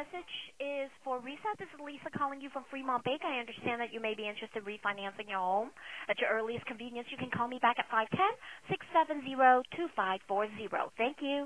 message is for Risa. This is Lisa calling you from Fremont Bank. I understand that you may be interested in refinancing your home. At your earliest convenience, you can call me back at 510-670-2540. Thank you.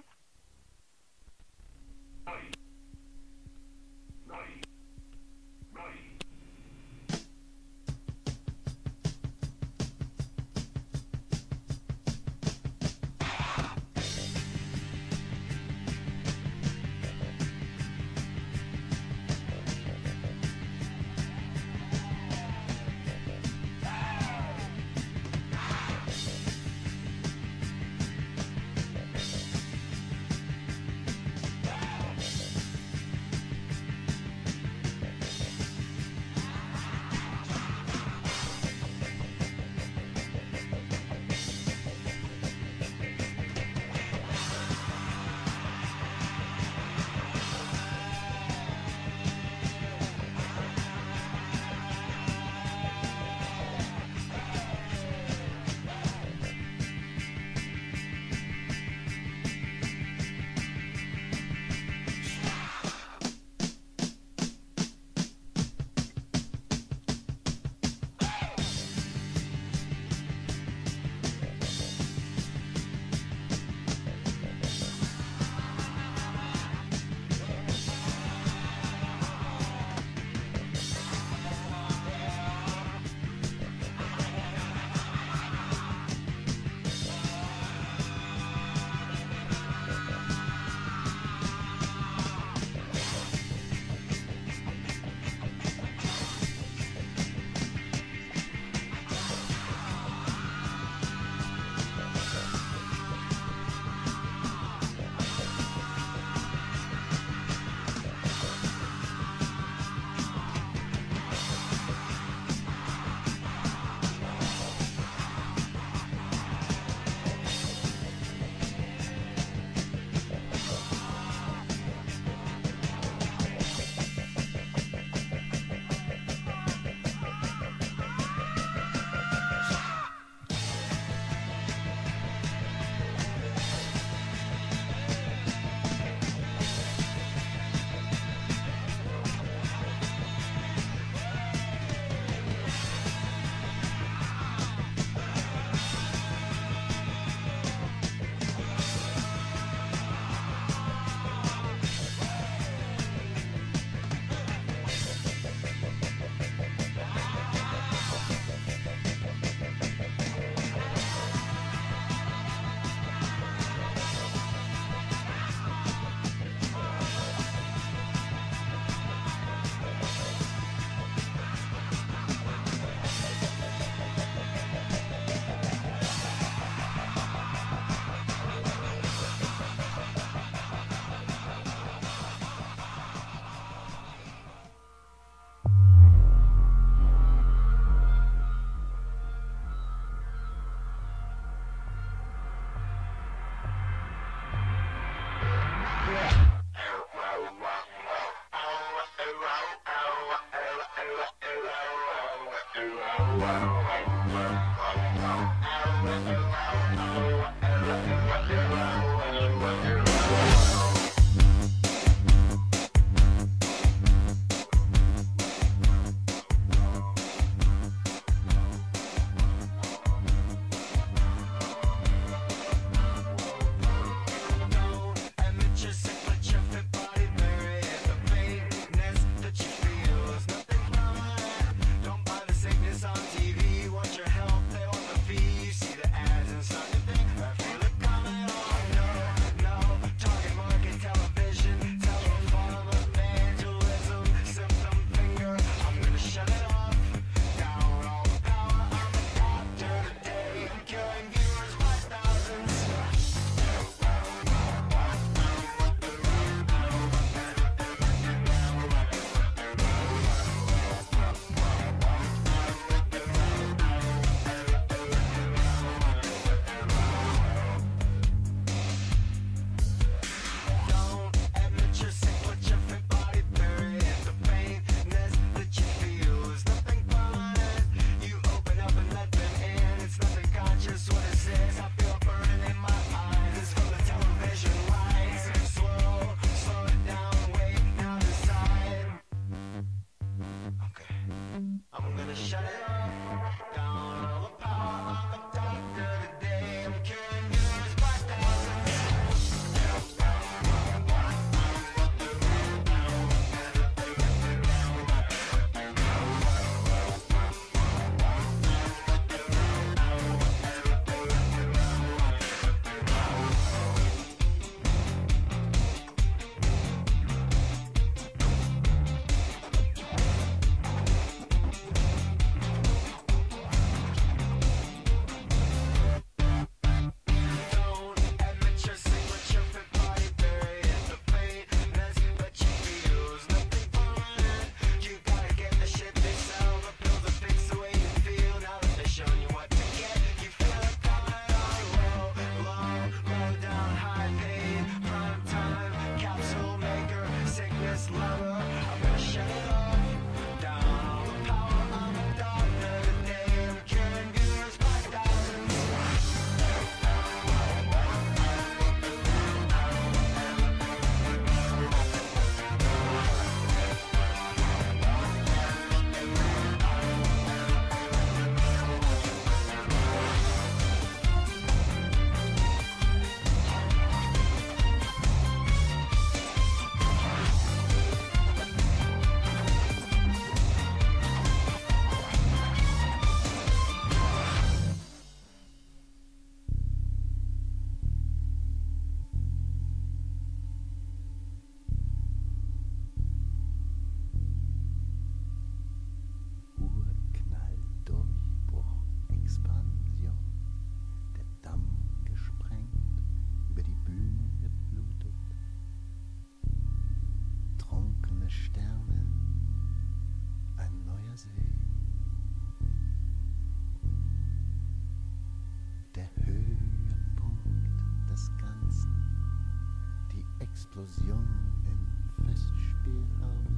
Explosion im Festspielhaus.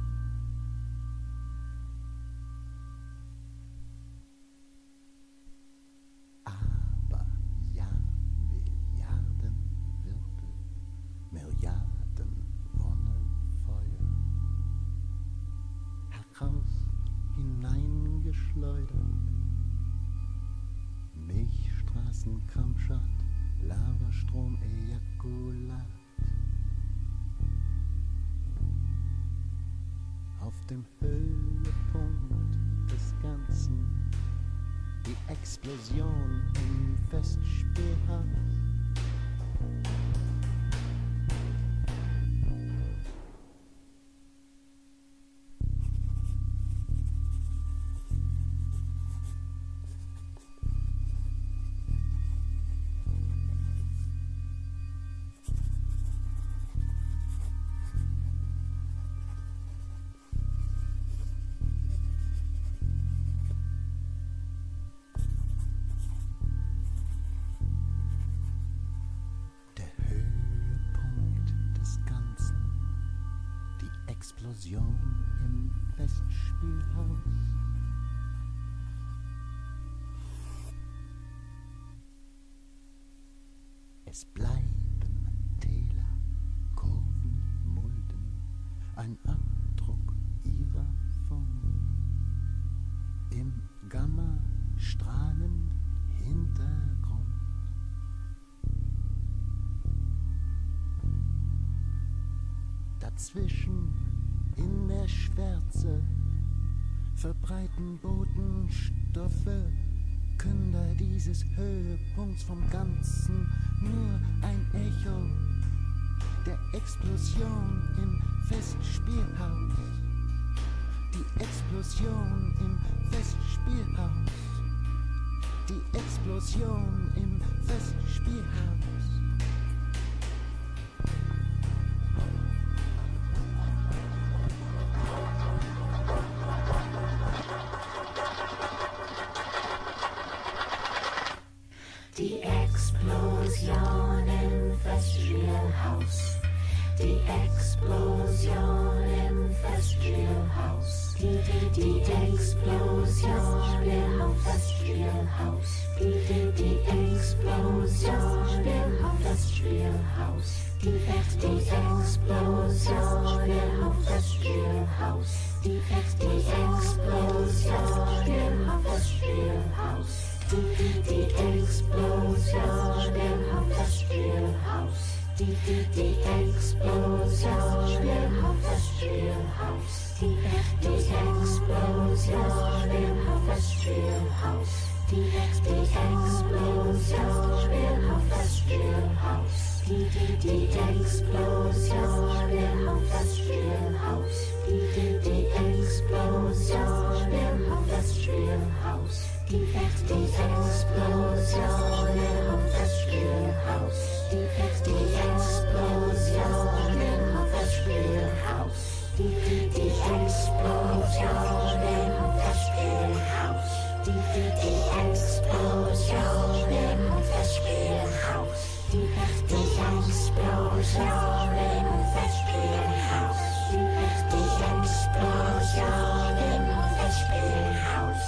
Aber ja, Milliarden Wirbel, Milliarden Wonnefeuer, heraus hineingeschleudert, Milchstraßen, Kampfschat, Lavastrom, Ejakulat. Auf dem Höhepunkt des Ganzen, die Explosion im Festspielhaus. Explosion im Festspielhaus. Es bleiben Täler, Kurven, Mulden, ein Abdruck ihrer Form. Im Gamma-strahlenden Hintergrund. Dazwischen in der Schwärze verbreiten Botenstoffe, Künder dieses Höhepunkts vom Ganzen, nur ein Echo der Explosion im Festspielhaus. Die Explosion im Festspielhaus. Die Explosion im Festspielhaus. Die Explosion im Festspielhaus. Die Explosion im Festspielhaus. Die Explosion im Festspielhaus. Die Explosion im Festspielhaus. Die Explosion im Festspielhaus. Die Explosion im Festspielhaus. Die Explosion im Festspielhaus. Die Explosion im Festspielhaus. Die Explosion im Festspielhaus. Die Explosion im Festspielhaus. Die Explosion im Festspielhaus. Die Explosion im Festspielhaus. Die Explosion im Festspielhaus. Die Explosion im Festspielhaus. Die Explosion im Festspielhaus. Die Explosion im Festspielhaus. Die Explosion im Festspielhaus. Die Explosion im Festspielhaus.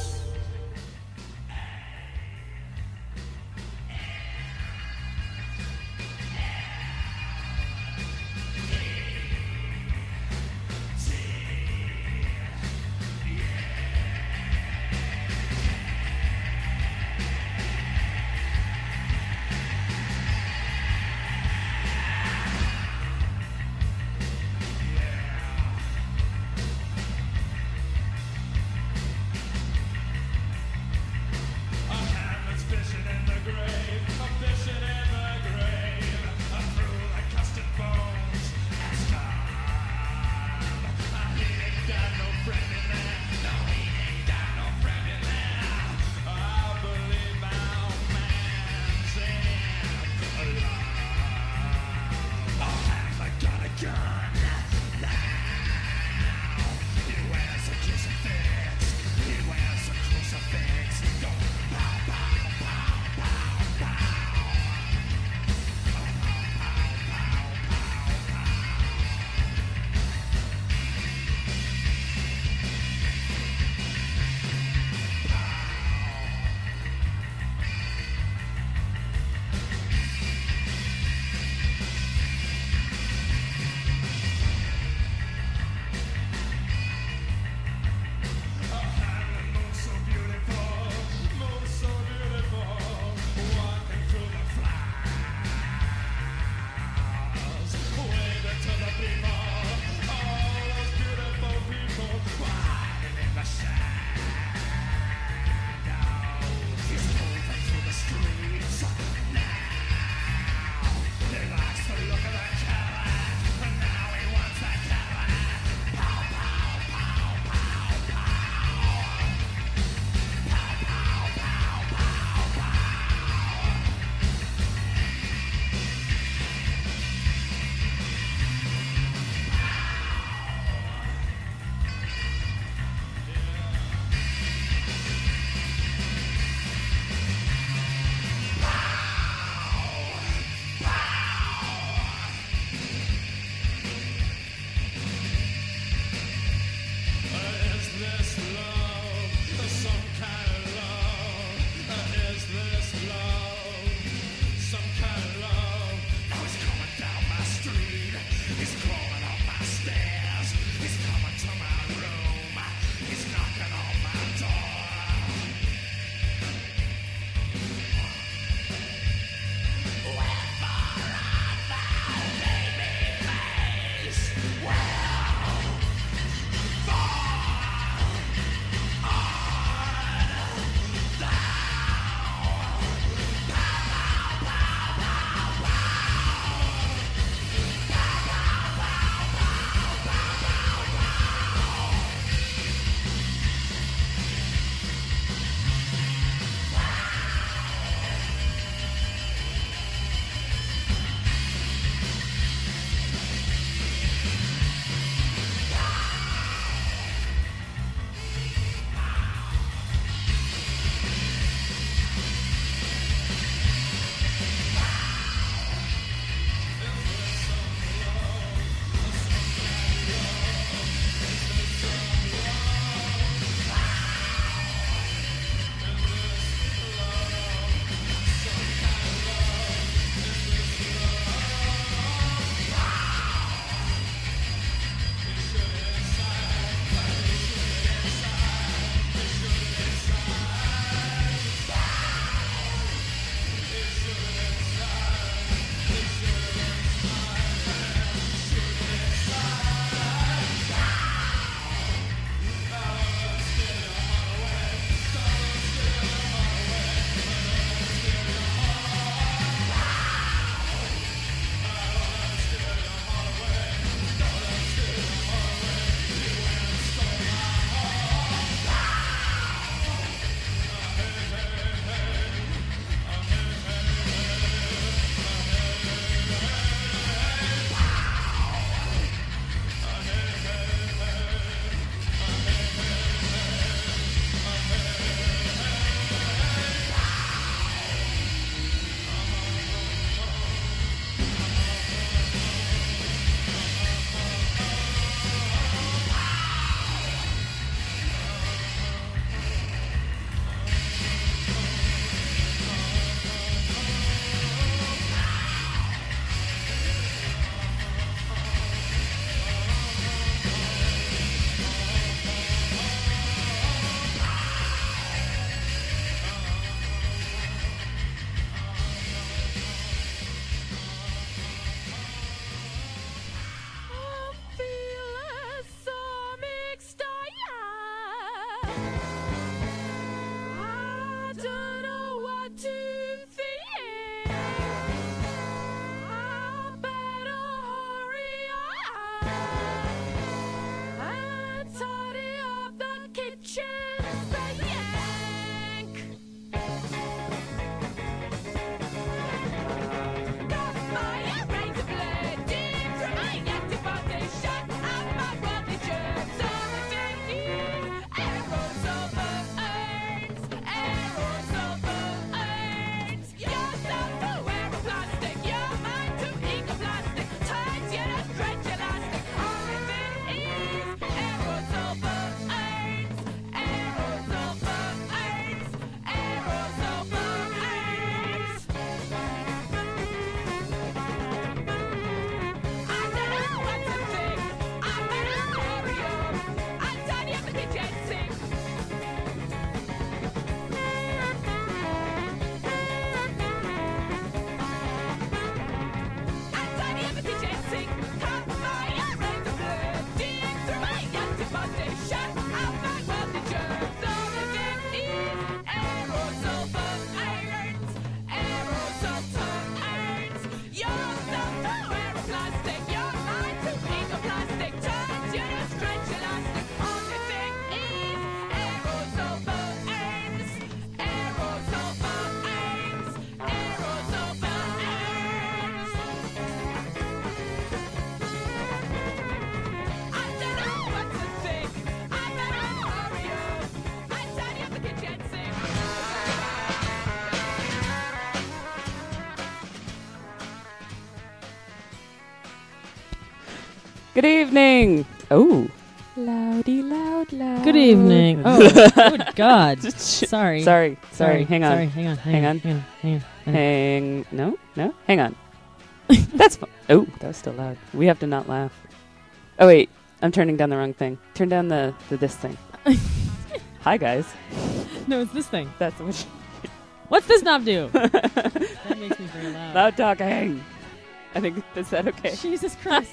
Good evening. Oh. Loudy, loud, loud. Good evening. Oh, good God. Sorry. Sorry. Hang on. Sorry. Hang on. No. Hang on. That's fun. Oh, that was still loud. We have to not laugh. Oh, wait. I'm turning down the wrong thing. Turn down the this thing. Hi, guys. No, it's this thing. That's what. What's this knob do? That makes me very loud. Loud talking. I think, is that okay? Jesus Christ.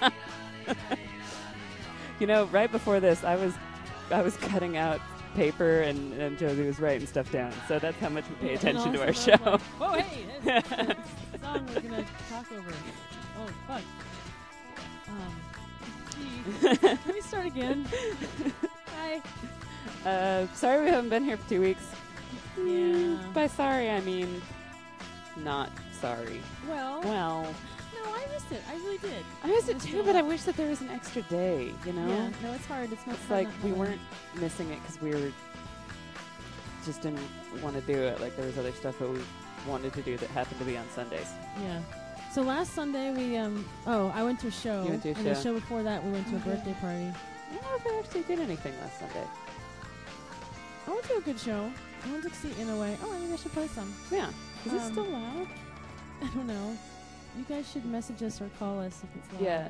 You know, right before this, I was cutting out paper and Josie was writing stuff down. So that's how much we pay attention to our show. Like, oh, hey, that's the song we're going to talk over. Oh, fuck. Let me start again. Hi. Sorry we haven't been here for 2 weeks. Yeah. By sorry, I mean not sorry. Well, Well, no, I missed it. I really did. I miss it too, but I wish that there was an extra day, you know? Yeah, no, it's hard. It's not It's fun like not we knowing. weren't missing it because we were just didn't want to do it. Like there was other stuff that we wanted to do that happened to be on Sundays. Yeah. So last Sunday we I went to a show. You went to a and show. the show before that we went to a birthday party. I don't know if I actually did anything last Sunday. I went to a good show. I went to see In a Way. Oh, maybe I should play some. Yeah. Is it Um, still loud? I don't know. You guys should message us or call us if it's loud. Yeah.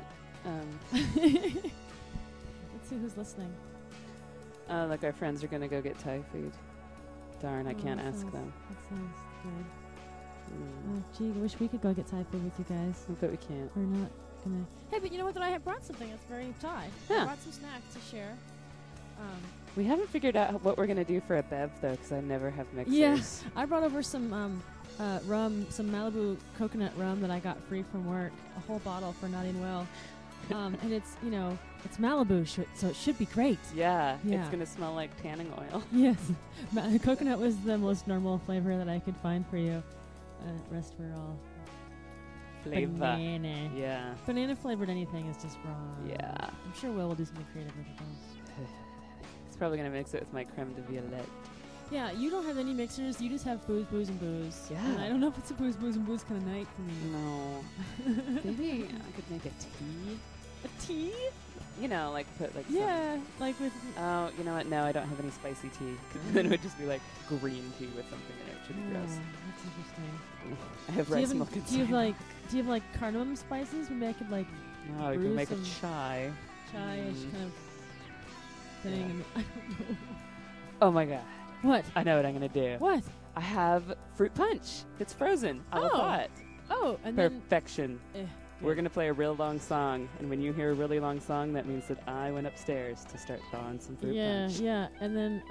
Let's see who's listening. Like our friends are gonna go get Thai food. Darn, I Oh, can't that ask sounds- them. That sounds good. Mm. Oh, gee, I wish we could go get Thai food with you guys. But we can't. We're not gonna. Hey, but you know what? That I have brought something that's very Thai. Yeah. I brought some snacks to share. We haven't figured out what we're gonna do for a bev though, because I never have mixers. Yeah. I brought over some rum, some Malibu coconut rum that I got free from work. A whole bottle for Nodding Well. And it's, it's Malibu, so it should be great. Yeah. Yeah. It's gonna smell like tanning oil. Yes. Coconut was the most normal flavor that I could find for you. Rest were all Flavor. banana. Yeah. Banana flavored anything is just wrong. Yeah. I'm sure Will do something creative with those. It's probably gonna mix it with my creme de violette. Yeah, you don't have any mixers. You just have booze, booze, and booze. Yeah. And I don't know if it's a booze, booze, and booze kind of night for me. No. Maybe I could make a tea. A tea? You know, like put like Yeah, like with. some. Oh, you know what? No, I don't have any spicy tea. 'Cause then it would just be like green tea with something in it, which would be gross. That's interesting. I have Do you rice have, milk and do you have soy like cardamom spices? Maybe I could like milk. No, you brew can make a some chai. chai-ish kind of thing. Yeah. And I don't know. Oh my god. What? I know what I'm gonna do. What? I have fruit punch. It's frozen. I love Oh. that. Oh, and then. Perfection. Eh, We're good. going to play a real long song, and when you hear a really long song, that means that I went upstairs to start thawing some fruit punch. Yeah, and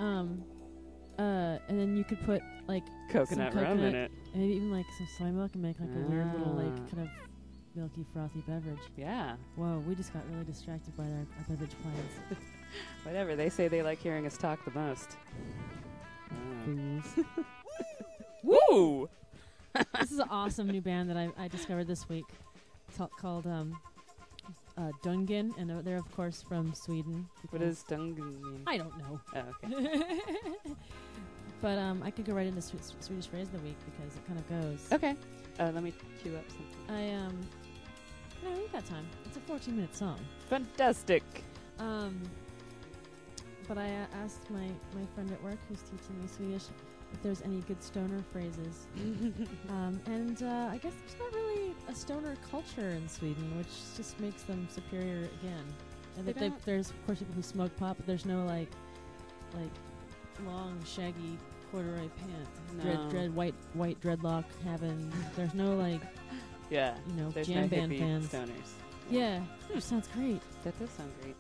then you could put like Coconut some rum in coconut it. and maybe even like some soy milk and make like a weird little Ah. like kind of milky frothy beverage. Yeah. Whoa, we just got really distracted by our beverage plans. Whatever. They say they like hearing us talk the most. Fools. Woo! This is an awesome new band that I discovered this week. It's called Dungen, and they're of course from Sweden. What does Dungan mean? I don't know. Oh, okay. But I could go right into Swedish phrase of the week because it kind of goes. Okay. Let me cue up something. No, we've got time. It's a 14-minute song. Fantastic. But I asked my friend at work who's teaching me Swedish if there's any good stoner phrases. And I guess there's not really a stoner culture in Sweden, which just makes them superior again. And They that don't- there's, of course, people who smoke pot, but there's no, like long, shaggy corduroy pants. No. White dreadlock having. There's no, Yeah. There's jam no band hippie fans. stoners. Yeah, which sounds great. That does sound great.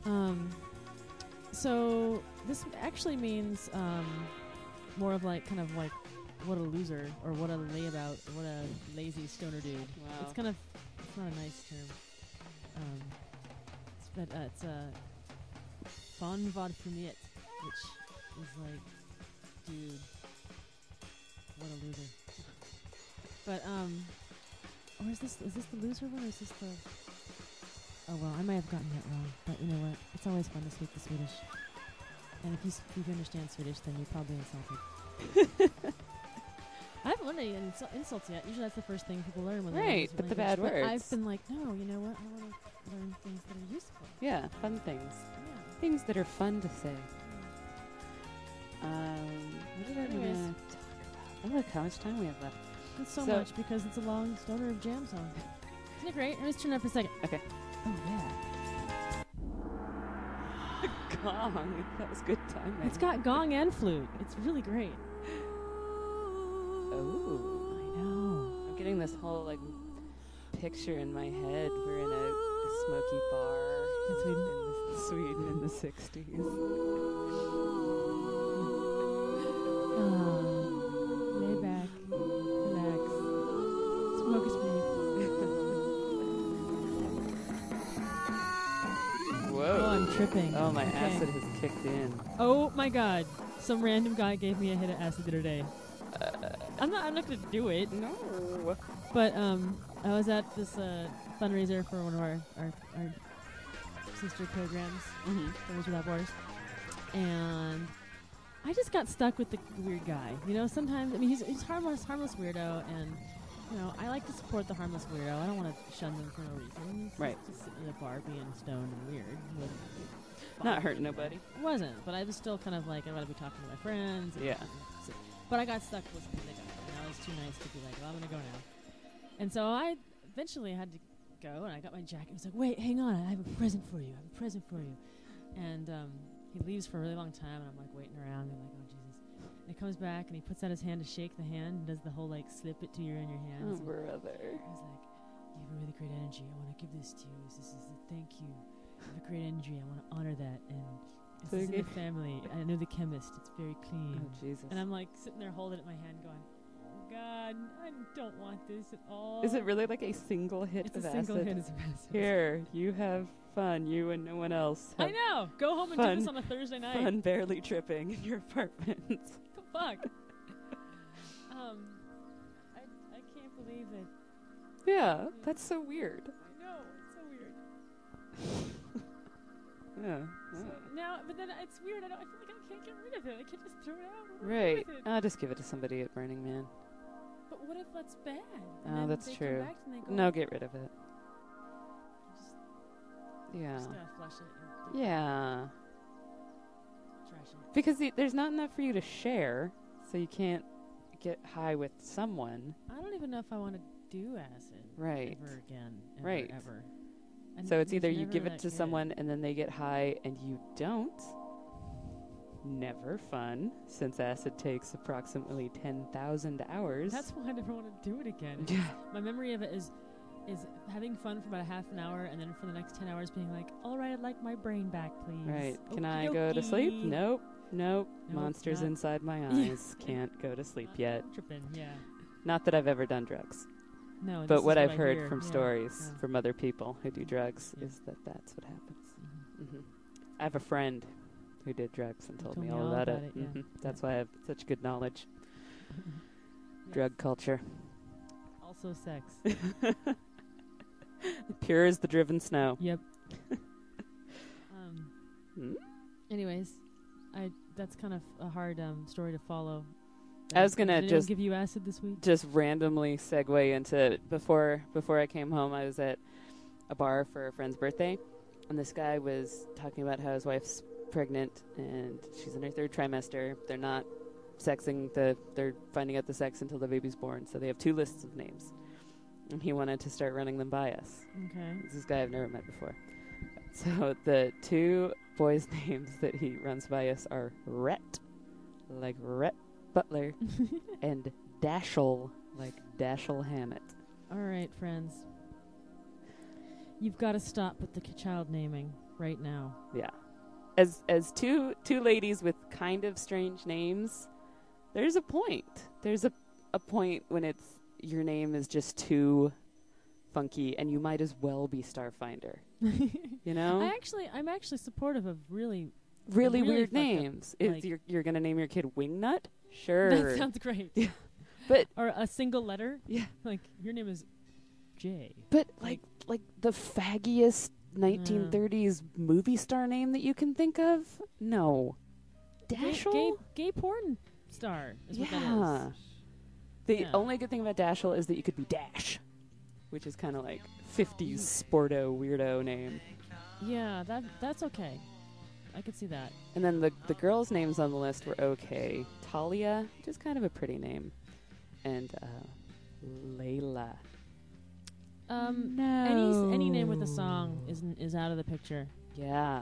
So this actually means more of kind of what a loser or what a layabout or what a lazy stoner dude. Wow. It's not a nice term. It's Van vad förmet, which is like, dude, what a loser. But or is this the loser one or is this the? Oh well, I might have gotten that wrong, but you know what? It's always fun to speak the Swedish. And if you understand Swedish, then you're probably insulted. I haven't learned any insults yet. Usually that's the first thing people learn when they Right, learn but the language. bad words. I've been like, no, you know what? I want to learn things that are useful. Yeah, fun things. Yeah. Things that are fun to say. What did I want to Anyways. talk about? Oh, look how much time we have left. It's so So- much because it's a long stoner of jam song. Isn't it great? Let me just turn it up for a second. Okay. Oh, yeah. Gong. That was good timing. It's got gong and flute. It's really great. Oh. I know. I'm getting this whole like picture in my head. We're in a smoky bar In Sweden? in Sweden in the 60s. Lay back, relax, smoke a sweet. Whoa. Oh, I'm tripping. Oh, my Okay. acid has kicked in. Oh my God! Some random guy gave me a hit of acid the other day. I'm not gonna do it. No. But I was at this fundraiser for one of our sister programs, Mm-hmm. Brothers Without Borders, and I just got stuck with the weird guy. You know, sometimes he's harmless weirdo, and you know I like to support the harmless weirdo. I don't want to shun them for no reason. He's Right. Just sitting in a bar being stoned and weird. He wasn't Not hurting nobody. Wasn't, but I was still kind of like I want to be talking to my friends. Yeah. But I got stuck listening to the guy, and I was too nice to be like, well, I'm gonna go now. And so I eventually had to go, and I got my jacket. He was like, wait, hang on, I have a present for you. I have a present for you. And he leaves for a really long time, and I'm like waiting around, and I'm like, oh Jesus. And he comes back, and he puts out his hand to shake the hand, and does the whole like slip it to you in your Oh, hands. And brother. I was like, you have a really great energy. I want to give this to you. This is a thank you. You have a great energy. I want to honor that. And this So is in you the family. I know the chemist. It's very clean. Oh, Jesus. And I'm like sitting there holding it in my hand going, oh God, I don't want this at all. Is it really like a single hit It's of a single acid? hit of acid. Here, you have fun. You and no one else. I Have know. Go home and fun- do this on a Thursday night. fun barely tripping in your apartment. The fuck? I can't believe it. Yeah, that's so weird. I know. It's so weird. Yeah. So now, but then it's weird. I feel like I can't get rid of it. I can't just throw it out. What do I do Right. with it? I'll just give it to somebody at Burning Man. But what if that's bad? And Oh, then that's they true. Come back and they go, No, get rid of it. Just, Yeah. just gotta flush it and Yeah. trash it. Because there's not enough for you to share, so you can't get high with someone. I don't even know if I want to do acid Right. ever again. Ever, Right. Ever. So it's either you never give it that to good. someone and then they get high and you don't. Never fun, since acid takes approximately 10,000 hours. That's why I never want to do it again. Yeah. My memory of it is having fun for about a half an hour, and then for the next 10 hours being like, all right, I'd like my brain back, please. Right. Can I go to sleep? Okey-dokey. Nope. Nope. Monsters not- inside my Yeah. eyes. Can't go to sleep Not yet. Tripping, yeah. Not that I've ever done drugs. No. this But is what I've I heard hear. from Yeah, stories yeah. from other people who do drugs Yeah. is that that's what happens. Mhm. Hmm. I have a friend who did drugs and told me all about it. yeah. Mhm. That's why I have such good knowledge. Yes. Drug culture. Also sex. Pure as the driven snow. Yep. Hmm? Anyways, that's kind of a hard story to follow. I was gonna Did anyone just give you acid this week. just randomly segue into before I came home. I was at a bar for a friend's birthday, and this guy was talking about how his wife's pregnant and she's in her 3rd trimester. They're not sexing they're finding out the sex until the baby's born. So they have 2 lists of names, and he wanted to start running them by us. Okay. This is this guy I've never met before. So the 2 boys' names that he runs by us are Rhett, like Rhett Butler, and Dashel, like Dashiell Hammett. All right, friends. You've got to stop with the child naming right now. Yeah. As two ladies with kind of strange names, there's a point. There's a point when it's your name is just too funky, and you might as well be Starfinder. You know? I'm actually supportive of really. really weird fucked up, names. Is like- you're gonna name your kid Wingnut? Sure. That sounds great. Yeah. But or a single letter. yeah. Like your name is J. But like the faggiest 1930s movie star name that you can think of? No. Dashel? Gay porn star is what that Yeah. is. The Yeah. only good thing about Dashiell is that you could be Dash, which is kind of like 50s sporto weirdo name. Yeah, that's okay. I could see that. And then the girls' names on the list were okay. Talia, which is kind of a pretty name, and Layla. No. Any name with a song is out of the picture. Yeah.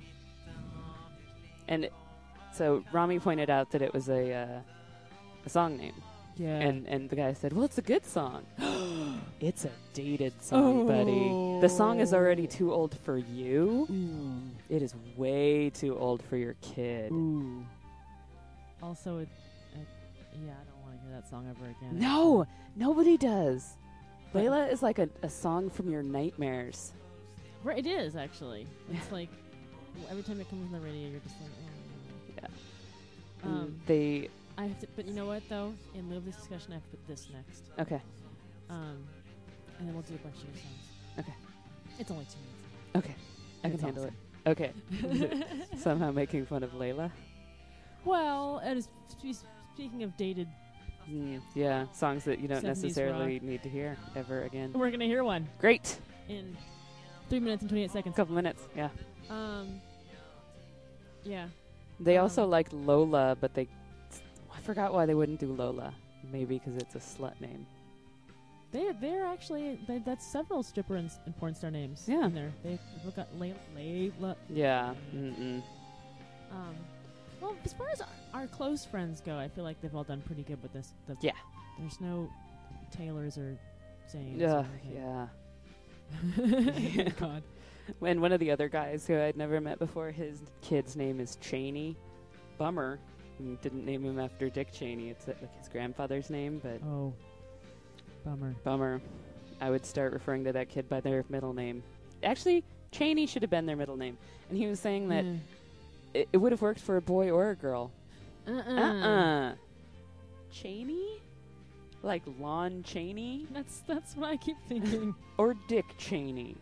And so Rami pointed out that it was a song name. Yeah. And the guy said, well, it's a good song. It's a dated song, buddy. The song is already too old for you. Ooh. It is way too old for your kid. Ooh. Also, yeah, I don't want to hear that song ever again. No, nobody does. Layla is like a song from your nightmares. Right, it is, actually. It's like, every time it comes on the radio, you're just like, oh. They... I have to, but you know what, though? In lieu of this discussion, I have to put this next. Okay. And then we'll do a bunch of new songs. Okay. It's only 2 minutes. Okay. I can It's handle awesome. it. Okay. Somehow making fun of Layla. Well, and speaking of dated, Yeah, songs that you don't 70s necessarily need to hear ever again. we're going to hear one Great. in 3 minutes and 28 seconds. Couple minutes, yeah. Yeah. They also liked Lola, but I forgot why they wouldn't do Lola. Maybe because it's a slut name. They're actually, that's several stripper and porn star names Yeah. in there. They've got Layla. Yeah. Mm-mm. Well, as far as our close friends go, I feel like they've all done pretty good with this. Yeah. There's no Taylors or Zanes. Yeah. or Yeah. anything. God. And one of the other guys who I'd never met before, his kid's name is Cheney. Bummer. We didn't name him after Dick Cheney. It's like his grandfather's name, but Oh, bummer. bummer. I would start referring to that kid by their middle name. Actually, Cheney should have been their middle name. And he was saying that it would have worked for a boy or a girl. Cheney? Like Lon Chaney? That's what I keep thinking. Or Dick Cheney?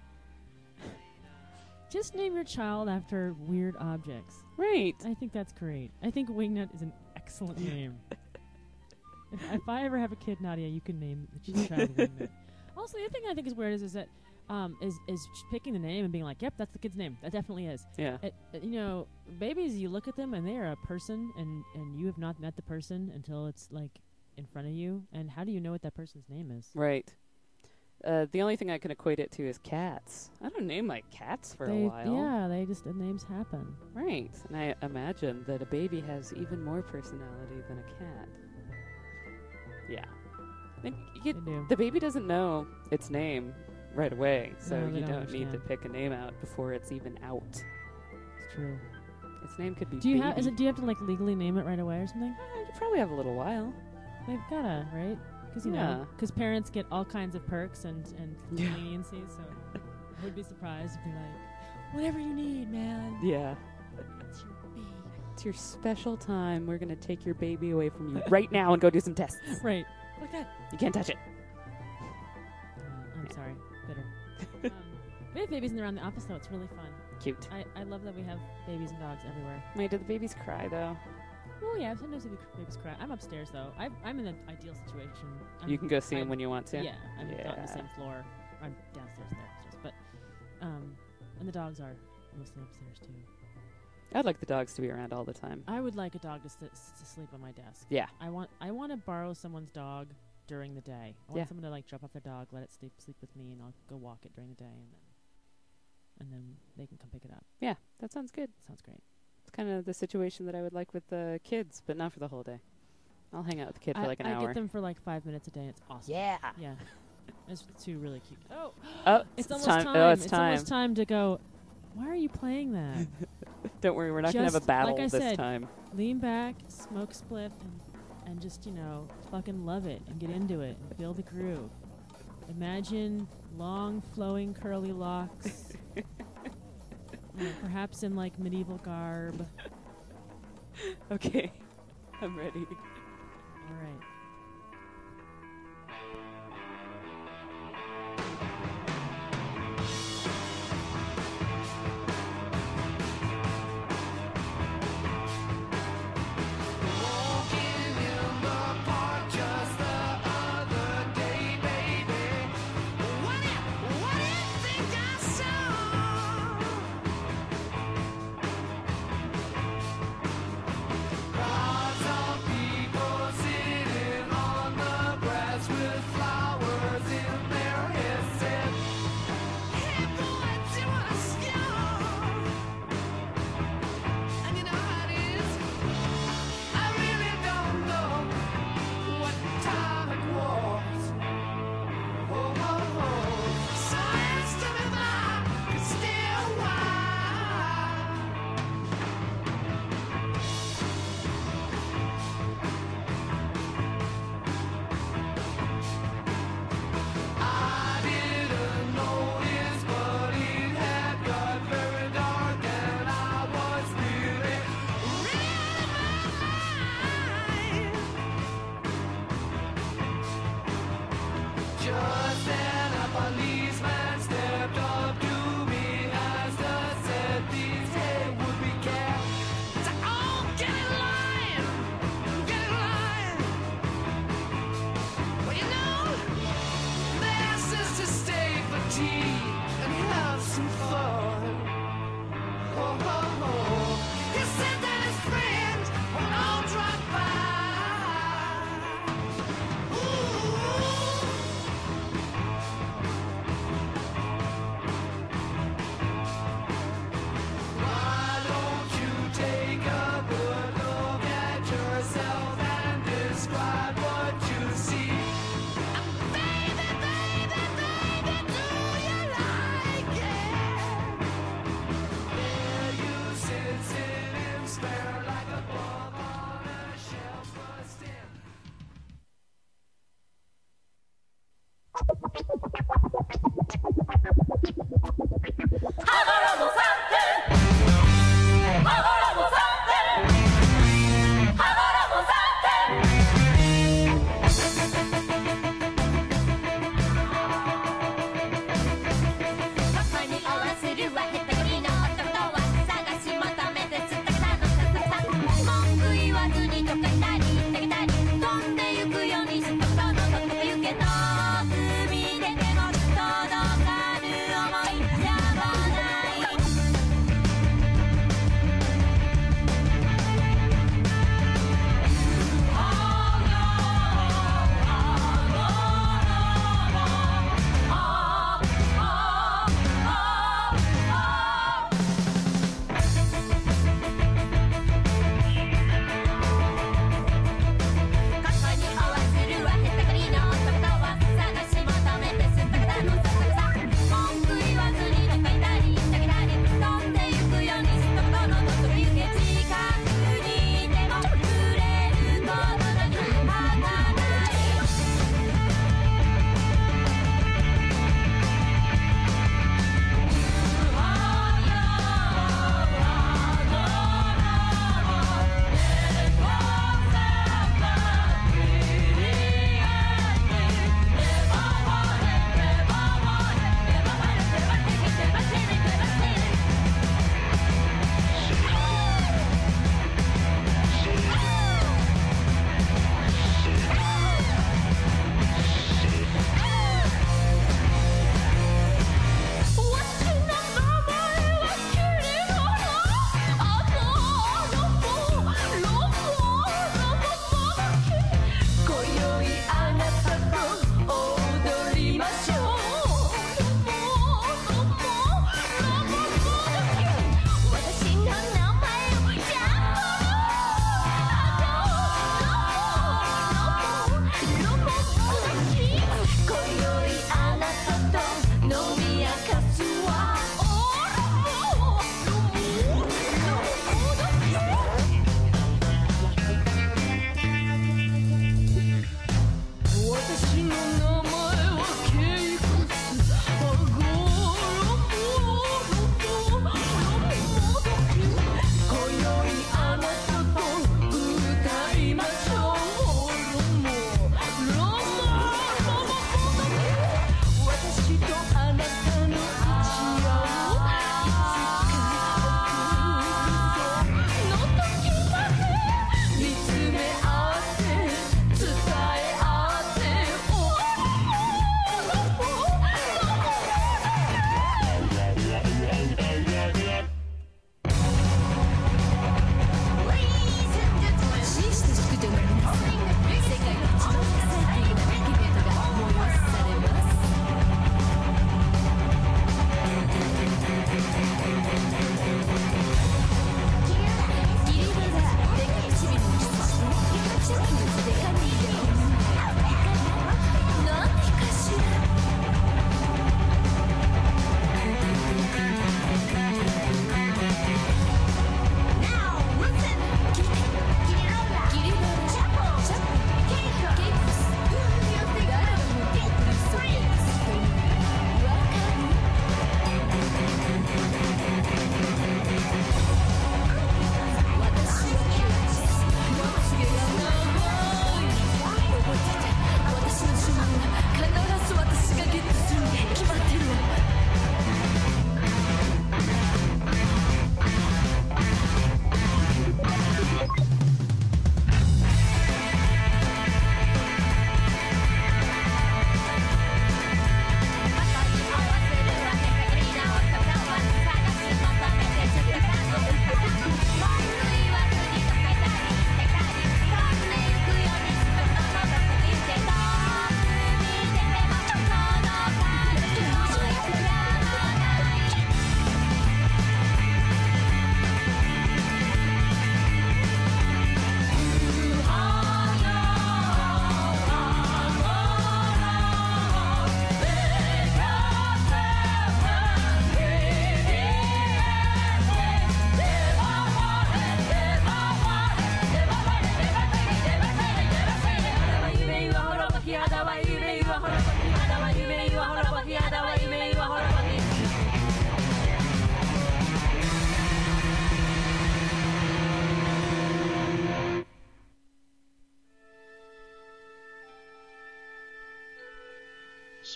Just name your child after weird objects. Right. I think that's great. I think Wingnut is an excellent name. If I ever have a kid, Nadia, you can name the child Wingnut. Also, the other thing I think is weird is that is picking the name and being like, yep, that's the kid's name. That definitely is. Yeah. You know, babies, you look at them and they are a person, and you have not met the person until it's like in front of you. And how do you know what that person's name is? Right. The only thing I can equate it to is cats. I don't name my cats for a while. Yeah, the names happen. Right. And I imagine that a baby has even more personality than a cat. Yeah. And They do. the baby doesn't know its name right away, so No, they you don't don't need to understand. pick a name out before it's even out. It's true. Its name could be Do you Baby. do you have to like legally name it right away or something? You probably have a little while. They've gotta, right? Because Yeah. because parents get all kinds of perks and Yeah. leniency. So I would be surprised if they're like, whatever you need, man. Yeah. It's your baby. It's your special time. We're going to take your baby away from you right now and go do some tests. Right. Like that. You can't touch it. I'm sorry. Bitter. We have babies and they're on the office though. It's really fun. Cute. I love that we have babies and dogs everywhere. Wait, do the babies cry, though? Oh yeah, sometimes babies cry. I'm upstairs though. I'm in an ideal situation. You can go see them when you want to? Yeah, I'm not on Yeah. the same floor. I'm downstairs, there, upstairs. But, and the dogs are mostly upstairs too. I'd like the dogs to be around all the time. I would like a dog to sleep on my desk. Yeah. I want to borrow someone's dog during the day. I want Yeah. someone to like drop off their dog, let it sleep with me, and I'll go walk it during the day, and then they can come pick it up. Yeah, that sounds good. Sounds great. It's kind of the situation that I would like with the kids, but not for the whole day. I'll hang out with the kid for like an I hour. get them for like 5 minutes a day. It's awesome. Yeah. Yeah. It's two really cute. Oh, Oh, it's almost time. time. Oh, it's It's time. almost time to go. Why are you playing that? Don't worry, we're not going to have a Just battle like I this said, time. Lean back, smoke spliff, and just, fucking love it and get into it and feel the groove. Imagine long, flowing, curly locks. Perhaps in like medieval garb. Okay. I'm ready. All right. Walking in the park, just the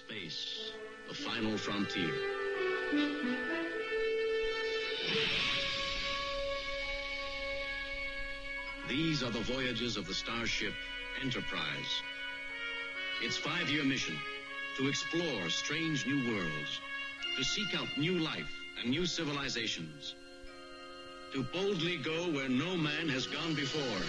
Space, the final frontier. These are the voyages of the starship Enterprise. Its 5-year mission, to explore strange new worlds, to seek out new life and new civilizations, to boldly go where no man has gone before.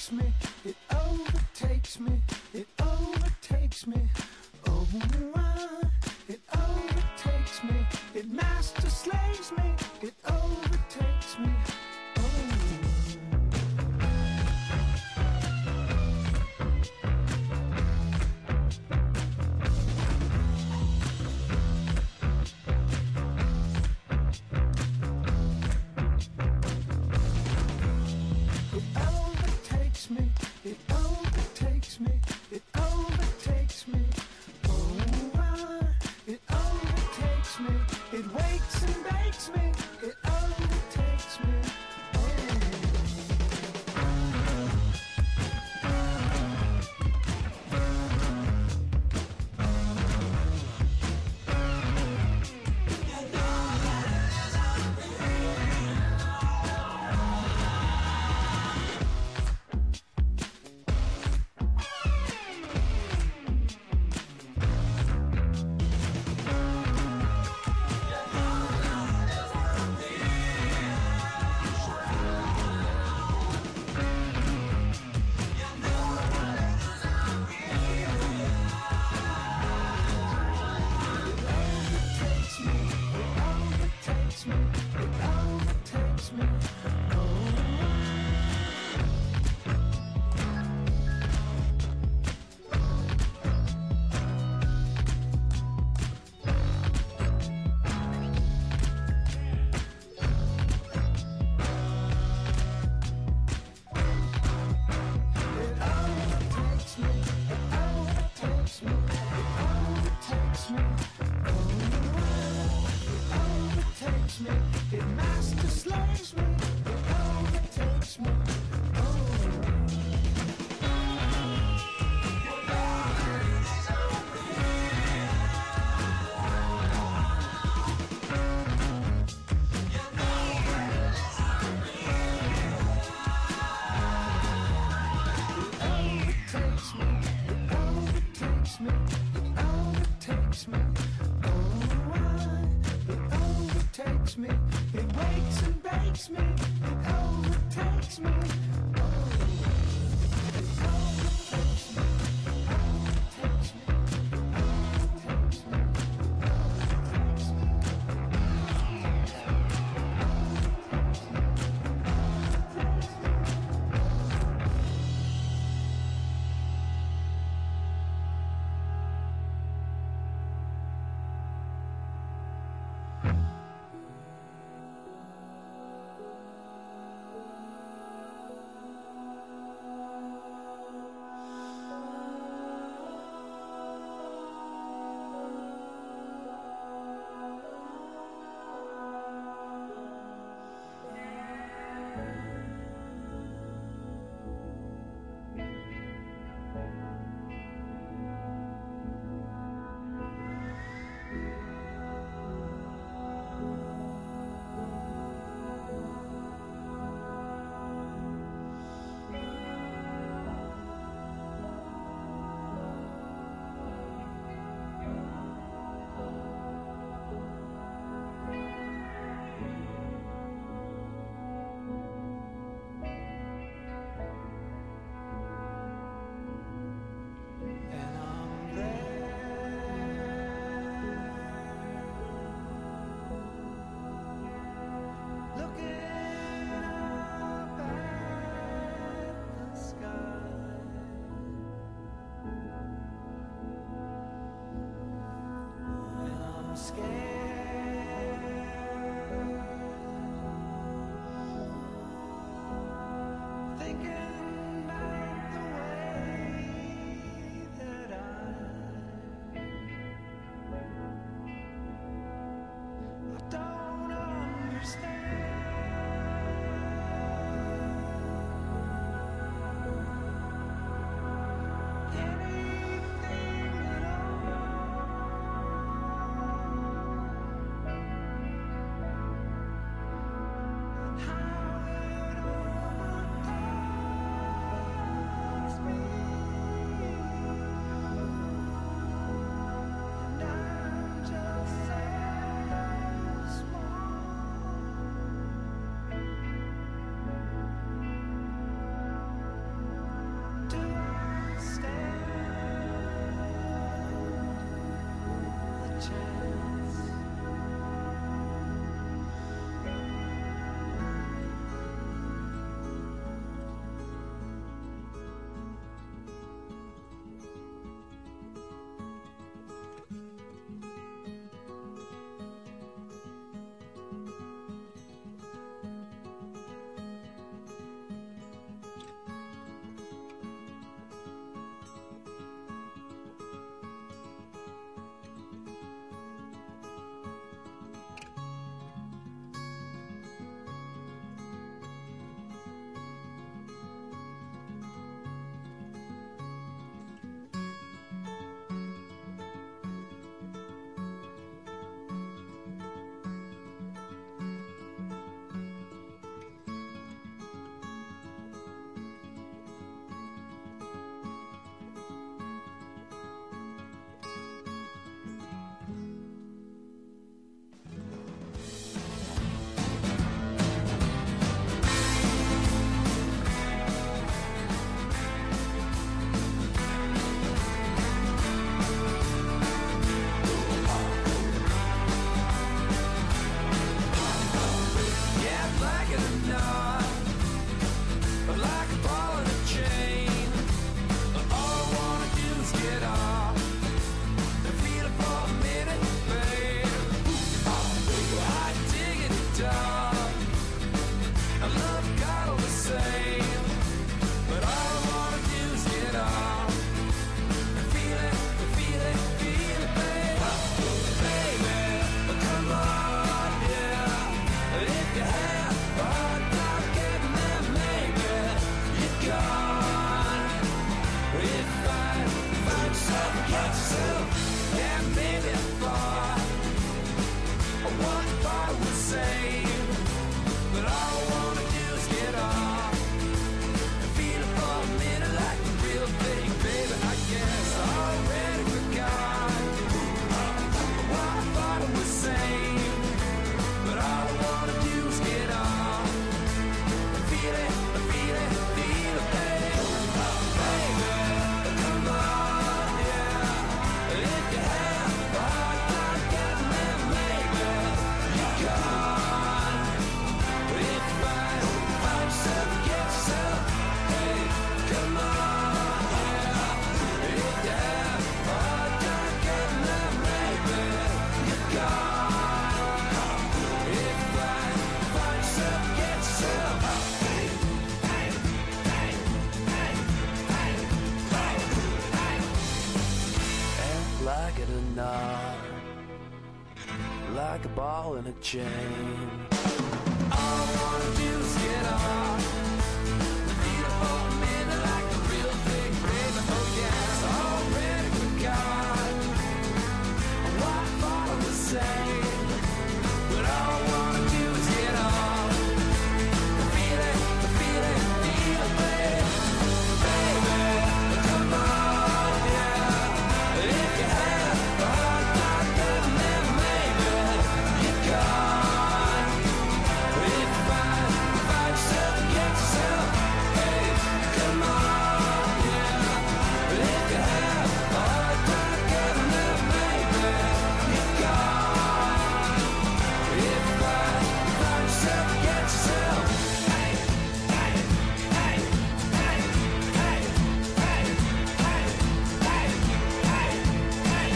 overtakes me, it overtakes me, it overtakes me. Oh, it overtakes me, it master slaves me, it overtakes me. It overtakes me, it overtakes me. Oh, it overtakes me, it wakes and bakes me, it overtakes me. It master slaves me, it overtakes me. Me. It wakes and bakes me. It overtakes me. not, like a ball and a chain. All I wanna do is get off, feel it for a minute like a real big baby. Oh yeah, it's already forgot what I thought I was saying, but all I wanna do is get off, feel it, baby, baby, come on, yeah. If you have a heart like that, then maybe you're gone. If you find yourself and get yourself, hey, come on, yeah. If you have a heart like that, then maybe you're gone. If you find yourself and get yourself, hey, hey, hey, hey, hey, hey, hey, hey, hey, hey,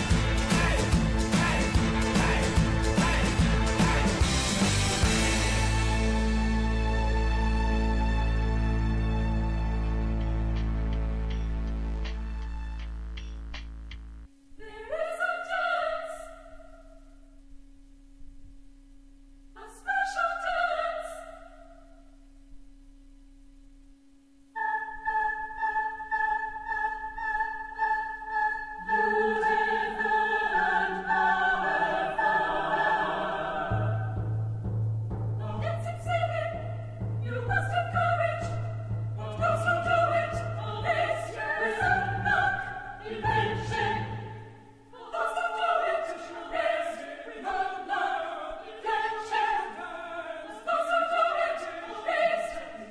There is a dance, a special dance. Beautiful and powerful. Let's exhibit. You must have courage. What goes to do it? This is not invention. Those who do it is without love, invention. Those who do it is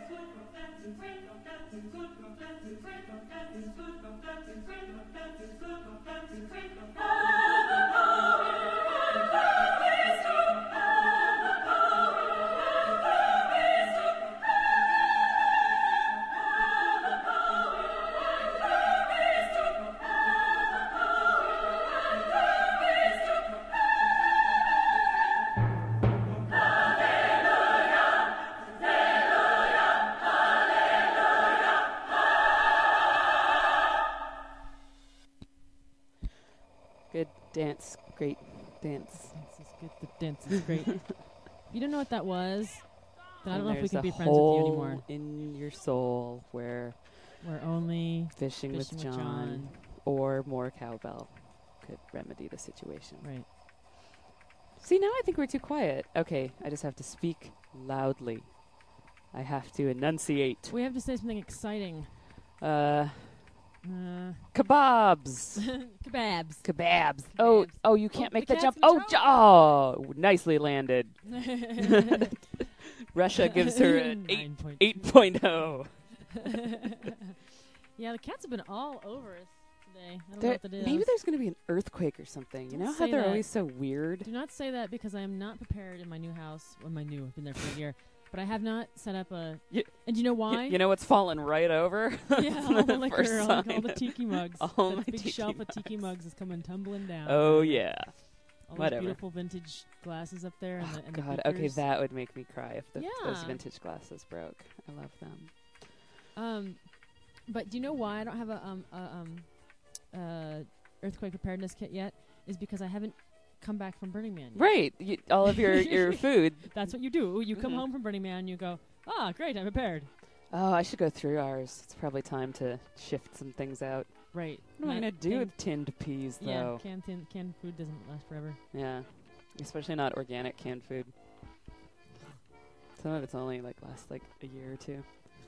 Good dance. Great dance. Dance is good. The dance is great. You don't know what that was, then I don't know if we There's can a be friends with you hole anymore. in your soul where We're only fishing with fishing with John or more cowbell could remedy the situation. Right. See, now I think we're too quiet. Okay, I just have to speak loudly. I have to enunciate. We have to say something exciting. Kebabs. Kebabs. Kebabs. Oh, you can't make the the jump. cat's in Oh, nicely landed. Russia gives her an 8.0. Yeah, the cats have been all over us today. I don't know There, what that is. maybe there's going to be an earthquake or something. You Don't know how say they're that. always so weird? Do not say that because I am not prepared in my new house. Well, I've been there for a year. But I have not set up a... Y- and do you know why? You know what's falling right over? Yeah, all the First liquor, all sign. the tiki mugs. All That my big tiki shelf mugs. of tiki mugs is coming tumbling down. Oh, yeah. All whatever. those beautiful vintage glasses up there. And Oh, the, and God. the Okay, beakers. that would make me cry if those Yeah. vintage glasses broke. I love them. But do you know why I don't have a earthquake preparedness kit yet? Is because I haven't come back from Burning Man yet. Right. All of your food. That's what you do. You come Mhm. home from Burning Man, you go, great, I'm prepared. Oh, I should go through ours. It's probably time to shift some things out. Right. What am I going to do with tinned peas, Yeah, though? canned food doesn't last forever. Yeah. Especially not organic canned food. Some of it's only lasts a year or two.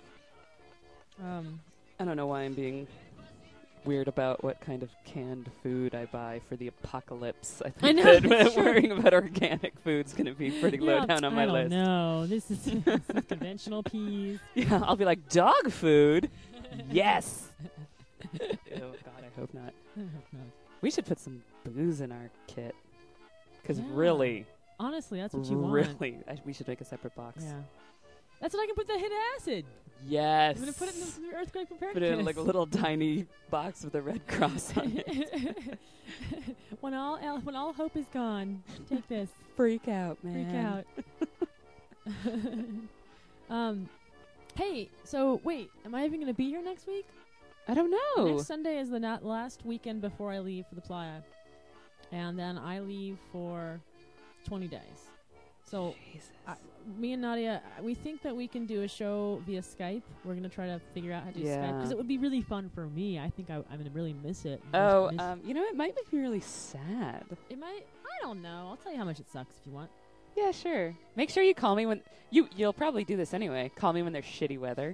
I don't know why I'm being weird about what kind of canned food I buy for the apocalypse. I think know, that that's true. worrying about organic food's going to be pretty low Yeah, down on my I list. don't know. This is, this is conventional peas. Yeah, I'll be like, dog food? Yes! Oh, God, I hope not. We should put some booze in our kit. Because Yeah. really, Honestly, that's what you want. really, we should make a separate box. Yeah. That's what I can put the hit acid. Yes. I'm going to put it in the earthquake prepared Put it in kits. a little tiny box with a red cross on it. when all hope is gone, take this. Freak out, man. Freak out. Hey, so wait, am I even going to be here next week? I don't know. Next Sunday is the last weekend before I leave for the playa. and then I leave for 20 days. So Jesus. me and Nadia, we think that we can do a show via Skype. We're going to try to figure out how to do Skype because it would be really fun for me. I think I'm going to really miss it. Oh, you know, it might make me really sad. It might. I don't know. I'll tell you how much it sucks if you want. Yeah, sure. Make sure you call me when you'll probably do this anyway. Call me when there's shitty weather.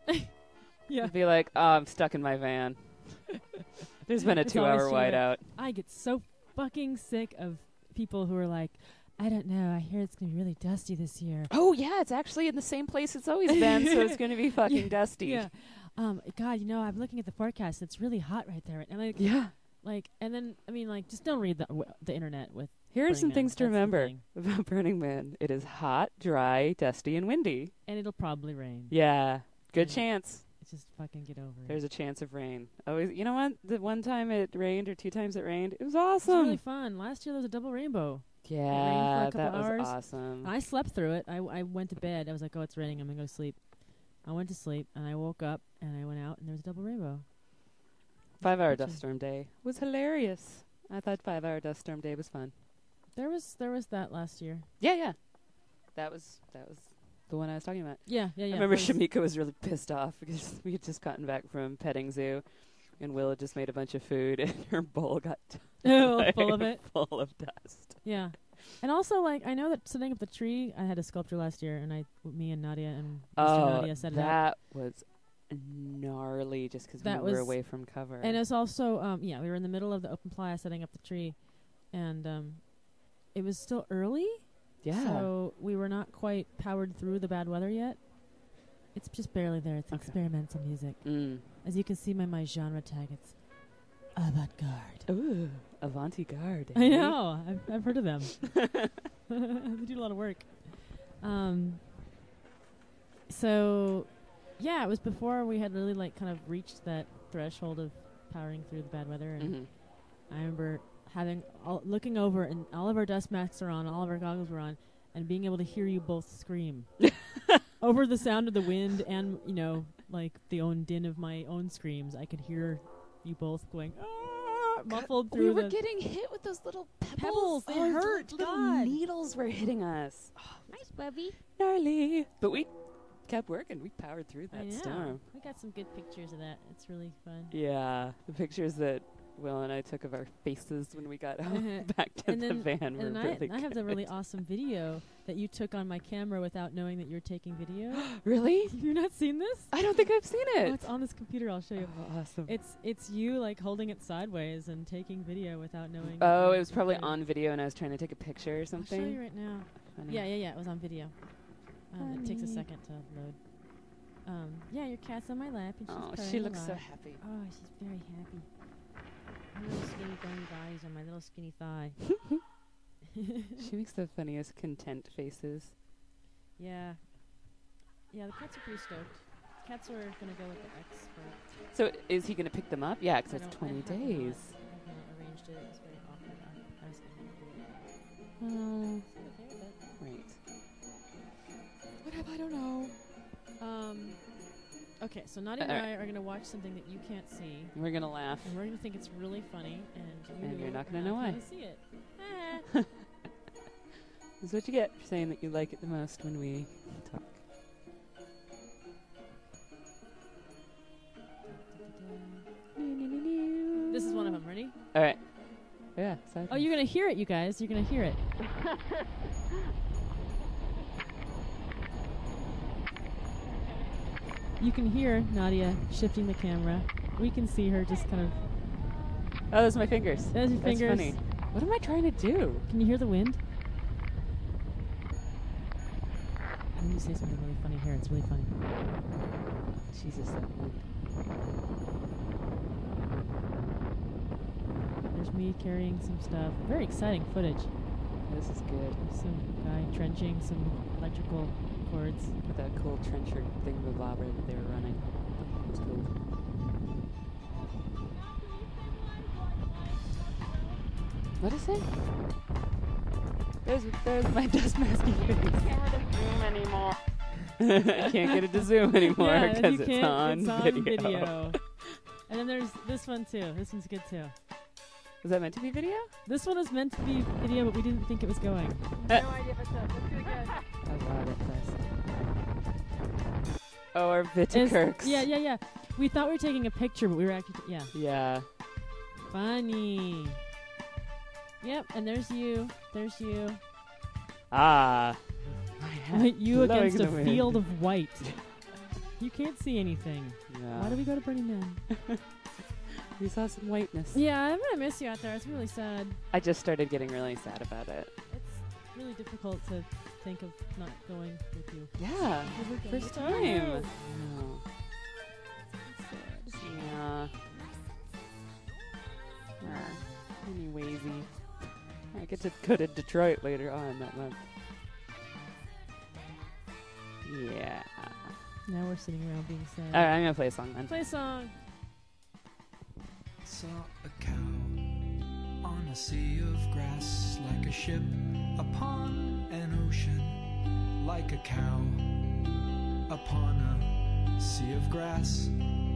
Yeah. Be like, oh, I'm stuck in my van. There's been a It's always 2-hour true that whiteout. I get so fucking sick of people who are like, I don't know. I hear it's going to be really dusty this year. Oh yeah, it's actually in the same place it's always been, so it's going to be fucking dusty. Yeah. God, you know, I'm looking at the forecast. It's really hot right there. And like, Yeah. like, and then I mean, like, just don't read the internet with. Here are Burning some Man. things to That's the remember thing. about Burning Man. It is hot, dry, dusty, and windy. And it'll probably rain. Yeah. Good Yeah. chance. It's just fucking get over it. There's a chance of rain. Always, you know what? The one time it rained or 2 times it rained, it was It's awesome. really fun. Last year there was a double rainbow. Yeah, couple that was hours. awesome. I slept through it. I went to bed. I was like, oh, it's raining. I'm going to go to sleep. I went to sleep, and I woke up, and I went out, and there was a double rainbow. 5-hour Gotcha. dust storm day was hilarious. I thought 5-hour dust storm day was fun. There was that last year. Yeah. That was the one I was talking about. Yeah. I remember that was- Shamika was really pissed off because we had just gotten back from petting zoo, and Will had just made a bunch of food, and her bowl got full of it. full of dust. Yeah. And also, like, I know that setting up the tree, I had a sculpture last year, and me and Nadia and Mr. Nadia set it up. that was gnarly just because That we were was- away from cover. And it's also, we were in the middle of the open playa setting up the tree, and it was still early. yeah. So we were not quite powered through the bad weather yet. It's just barely there. It's Okay. experimental music. Mm. As you can see my genre tag, it's avant-garde. Ooh, avant-garde. I know. I've heard of them. They do a lot of work. So, yeah, it was before we had really, like, kind of reached that threshold of powering through the bad weather. And Mhm. I remember looking over, and all of our dust masks are on, all of our goggles were on, and being able to hear you both scream over the sound of the wind and, you know, like the own din of my own screams. I could hear you both going, "Ah," muffled We through were the getting hit with those little pebbles. Pebbles, they Oh, hurt, Little God. needles were hitting us. Oh, nice, Bubby. gnarly. But we kept working. We powered through I that know. storm. We got some good pictures of that. It's really fun. Yeah, the pictures that Will and I took of our faces when we got home back to And the then- van were And really I have the good. really awesome video that you took on my camera without knowing that you're taking video. Really? You've not seen this? I don't think I've seen Oh, it. it's on this computer. I'll show you. Oh, awesome. It's you like holding it sideways and taking video without knowing. Oh, that it was probably you're- on video and I was trying to take a picture or I'll something. show you right now. Funny. Yeah. It was on video. It takes a Funny. second to load. Yeah, your cat's on my lap and she's Oh, purring she a looks so lot. happy. Oh, she's very happy. Her little skinny bony bodies on my little skinny thigh. She makes the funniest content faces. Yeah. Yeah, the cats are pretty stoked. Cats are gonna go with the X, but So is he going to pick them up? Yeah, because I it's don't- 20 I have days. not arranged it. It's very awkward. I was gonna do it. Oh, Okay with it. right. What if I don't know? Okay, so Nadia and I are going to watch something that you can't see, We're going to laugh. and we're going to think it's really funny, and you're not gonna know why. see it. This is what you get for saying that you like it the most when we talk. This is one of them. Ready? All right. Yeah. Side Oh, you're going to hear it, you guys. You're going to hear it. You can hear Nadia shifting the camera. We can see her just kind of. Oh, those are my fingers. There's your That's fingers. funny. What am I trying to do? Can you hear the wind? Let me say something really funny here. It's really funny. Jesus, that wind. There's me carrying some stuff. Very exciting footage. This is good. There's some guy trenching some electrical cords. With that cool trencher thingamabobber that they were running. It was cool. What is it? There's my dust masking face. I can't get it to zoom anymore Yeah, because you it's can't- on it's on video. And then there's this one too. This one's good too. Was that meant to be video? This one is meant to be video, but we didn't think it was going. No idea if it's up. Let's do it again. Oh, wow, that fast. Oh, our Vitakirks. Yeah. We thought we were taking a picture, but we were actually... Yeah. Funny. Yep, and there's you. Ah. You against a Blowing in the field wind. of white. You can't see anything. Yeah. Why do we go to Burning Man? We saw some whiteness. Yeah, I'm going to miss you out there. It's really sad. I just started getting really sad about it. It's really difficult to think of not going with you. Yeah. First time. Yeah. No. Yeah. Anywaysy. I get to go to Detroit later on that month. Yeah. Now we're sitting around being sad. Alright, I'm gonna play a song then. Play a song. Saw a cow on a sea of grass, like a ship upon an ocean, like a cow upon a sea of grass.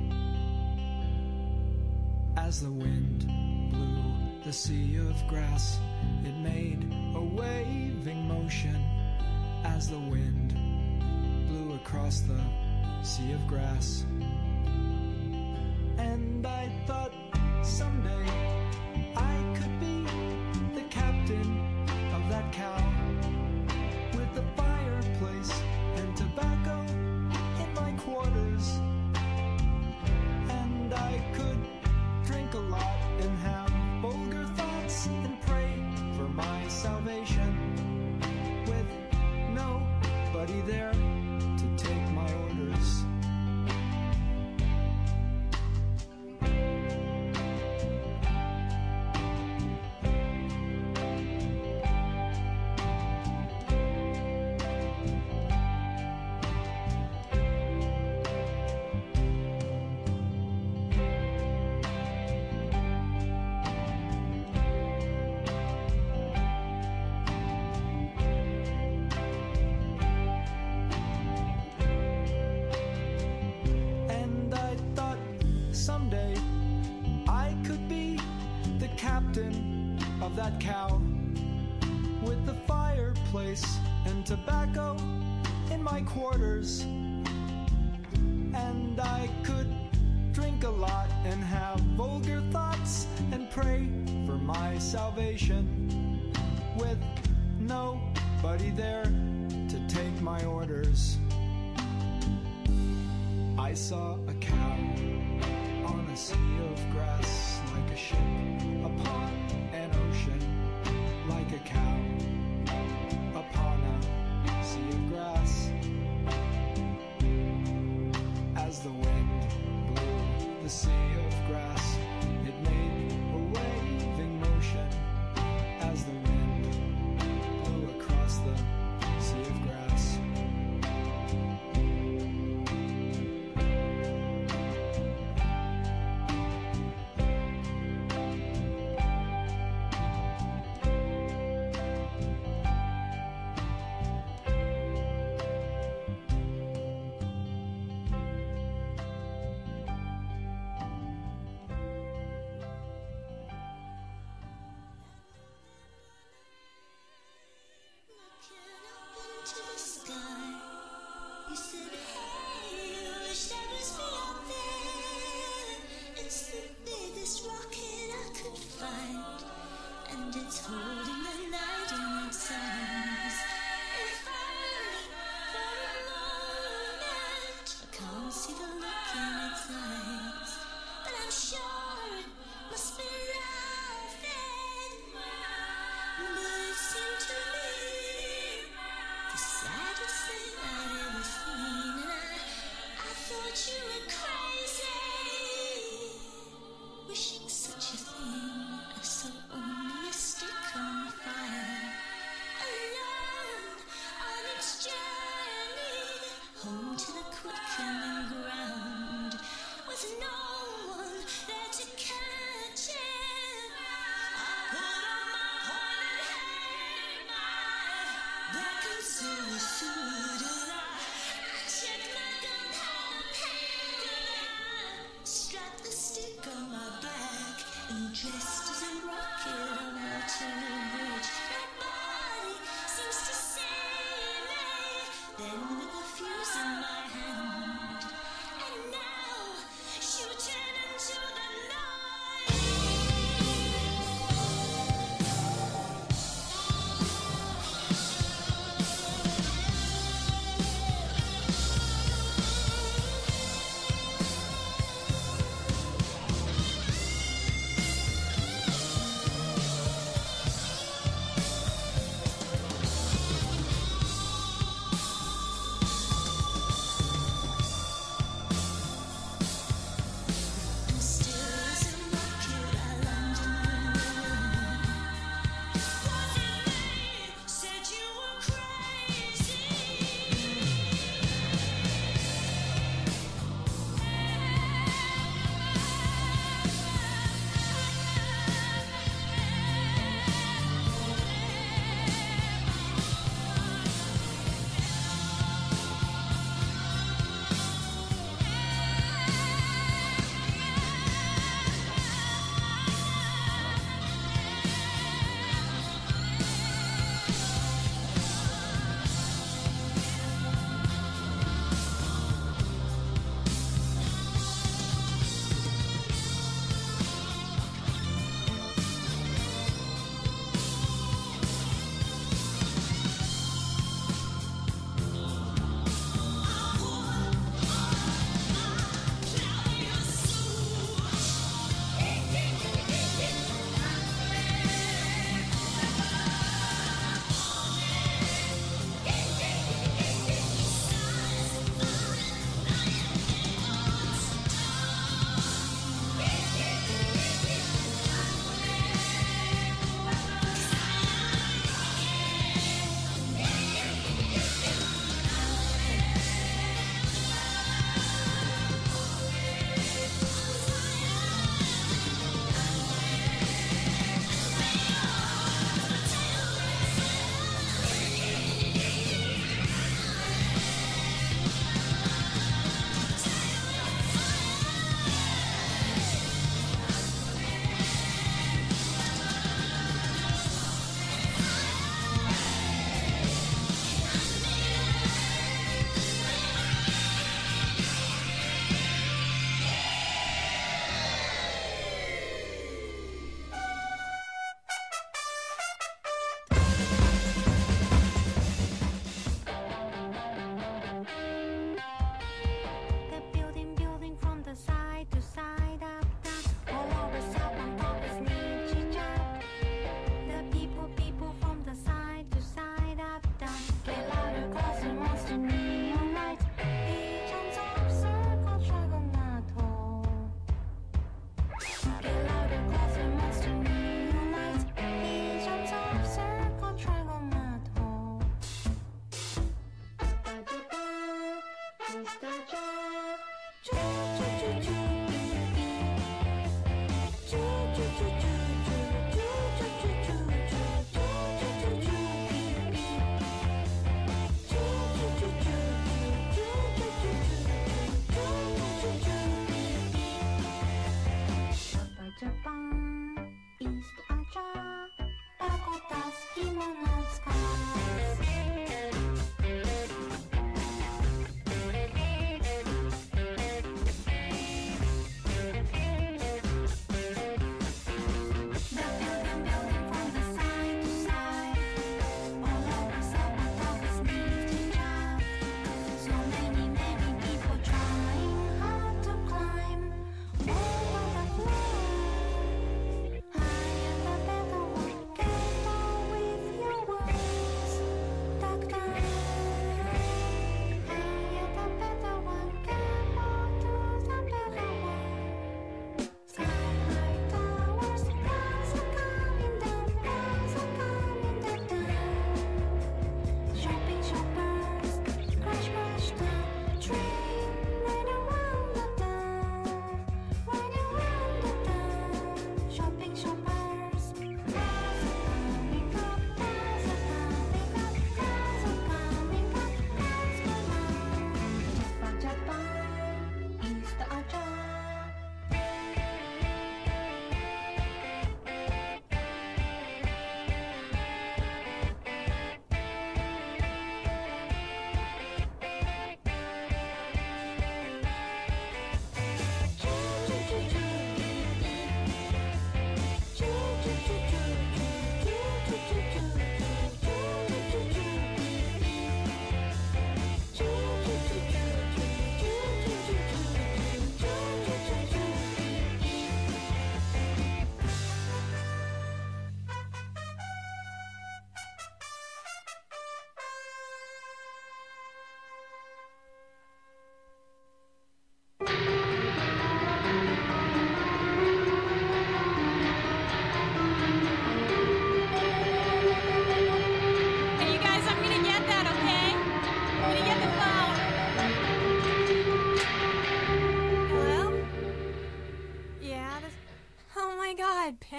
As the wind blew the sea of grass, it made a waving motion. As the wind blew across the sea of grass. And I thought someday I could be the captain of that cow, with a fireplace and tobacco in my quarters. And I could drink a lot and have vulgar thoughts and pray for my salvation, with nobody there to take my orders. And I thought someday I could be the captain of that cow, with the fireplace and tobacco in my quarters. And I could drink a lot and have vulgar thoughts and pray for my salvation, with nobody there to take my orders. I saw a cow on a sea of grass, like a ship upon an ocean, like a cow upon a sea of grass. As the wind blew the sea of grass, it made a waving motion. As the wind blew across the sea of grass. Looking up into the sky, you said, "Hey, I wish that was me out there. It's the biggest rocket I could find, and it's holding the night in its arms. If I look for a moment, I can't see the look in its eyes, but I'm sure it must be laughing. But it seemed to me the saddest thing I'd ever seen, and I thought you were crazy, wishing such a thing as so only a stick on fire. And dressed as a rocket on a water bridge. Nobody seems to say nay. Then with a fuse in my hand, and now shooting into the night.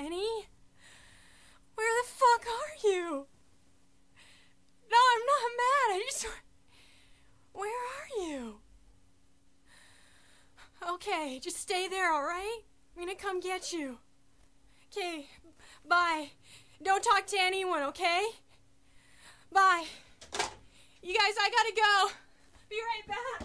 Penny? Where the fuck are you? No, I'm not mad. I just... Where are you? Okay, just stay there, all right? I'm gonna come get you. Okay, bye. Don't talk to anyone, okay? Bye. You guys, I gotta go. Be right back.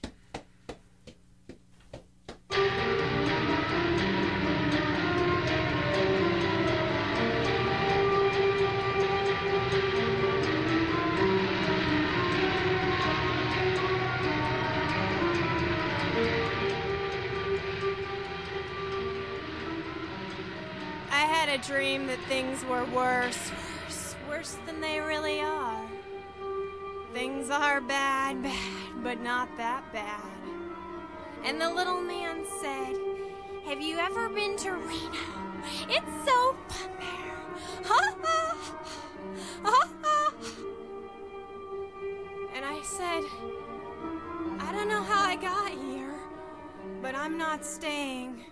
I had a dream that things were worse than they really are. Things are bad, but not that bad. And the little man said, have you ever been to Reno? It's so fun there. Ha ha! Ha ha! And I said, I don't know how I got here, but I'm not staying.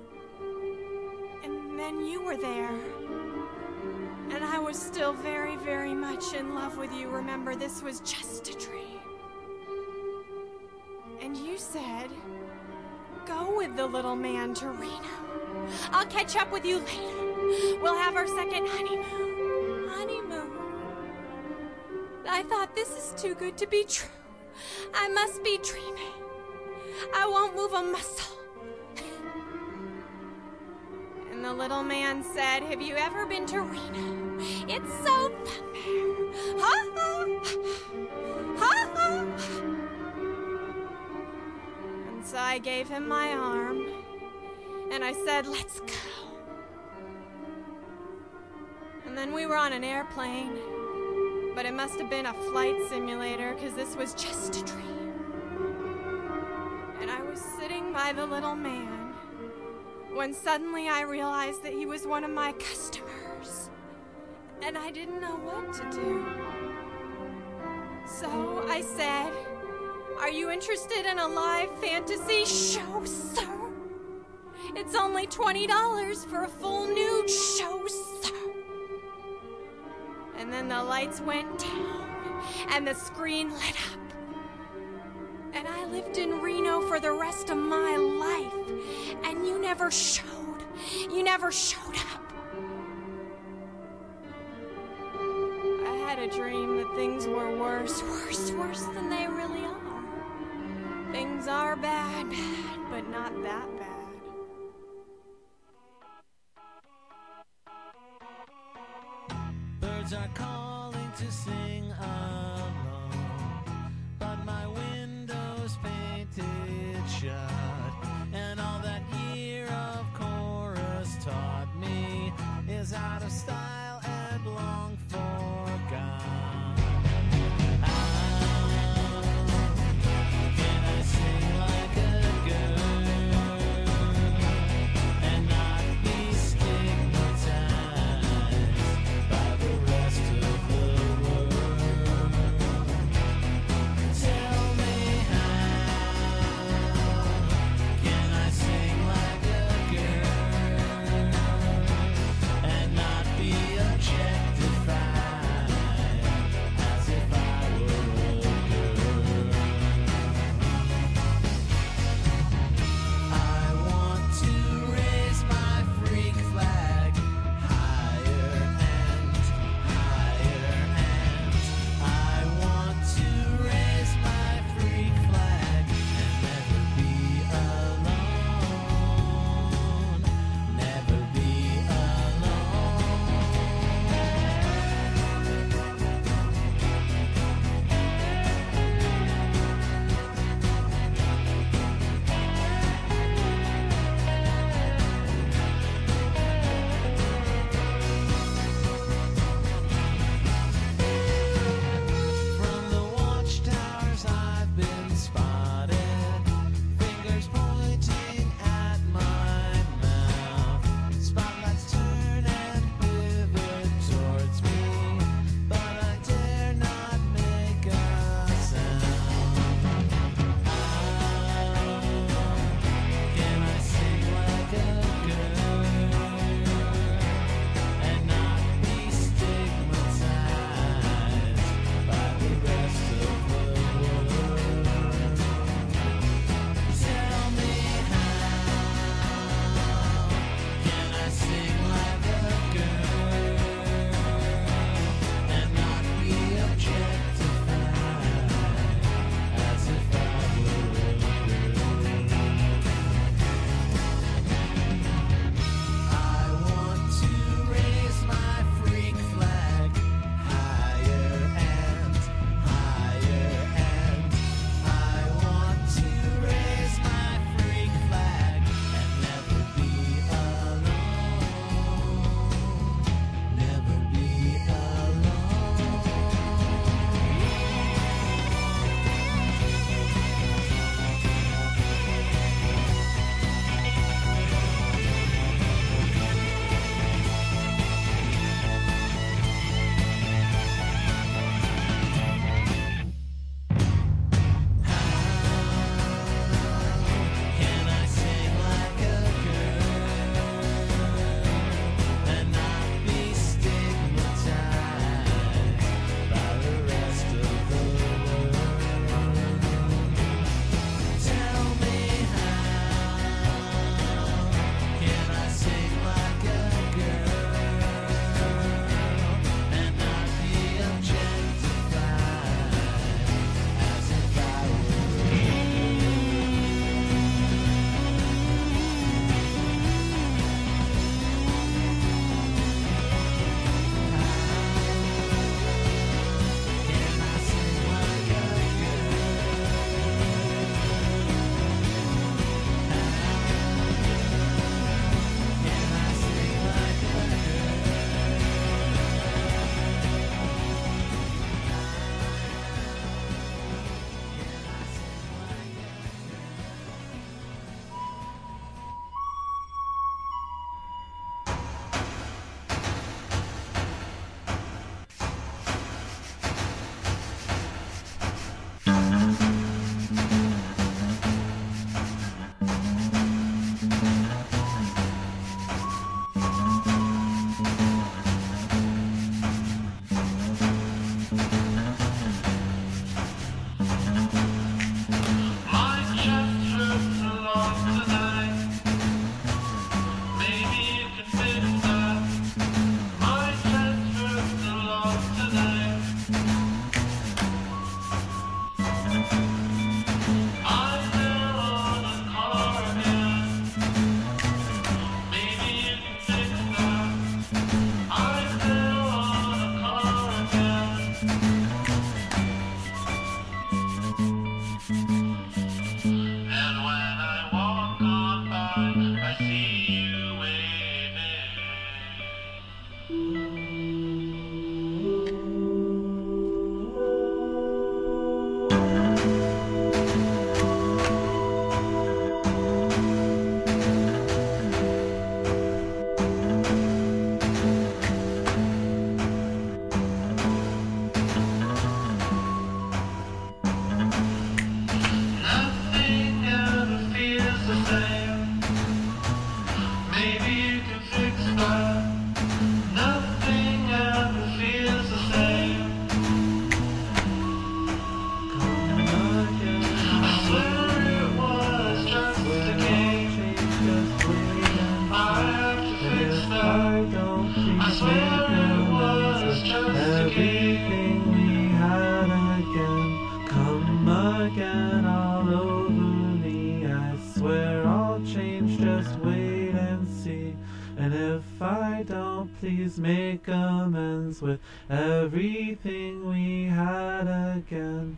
And then you were there. And I was still very, very much in love with you. Remember, this was just a dream. And you said, go with the little man to Reno. I'll catch up with you later. We'll have our second honeymoon. Honeymoon. I thought, this is too good to be true. I must be dreaming. I won't move a muscle. And the little man said, have you ever been to Reno? It's so fun there. Ha ha! Ha ha! And so I gave him my arm, and I said, let's go. And then we were on an airplane, but it must have been a flight simulator, because this was just a dream. And I was sitting by the little man, when suddenly I realized that he was one of my customers, and I didn't know what to do. So I said, are you interested in a live fantasy show, sir? It's only $20 for a full nude show, sir. And then the lights went down, and the screen lit up. And I lived in Reno for the rest of my life. And you never showed. You never showed up. I had a dream that things were worse than they really are. Things are bad, but not that bad. Birds are calling to sing along, but my window's painted shut, and all that year of chorus taught me is out of style and long forgone. How can I sing like a girl and not be stigmatized by the rest of the world? Tell me, how can I sing like a girl and not be if I don't, please make amends with everything we had again.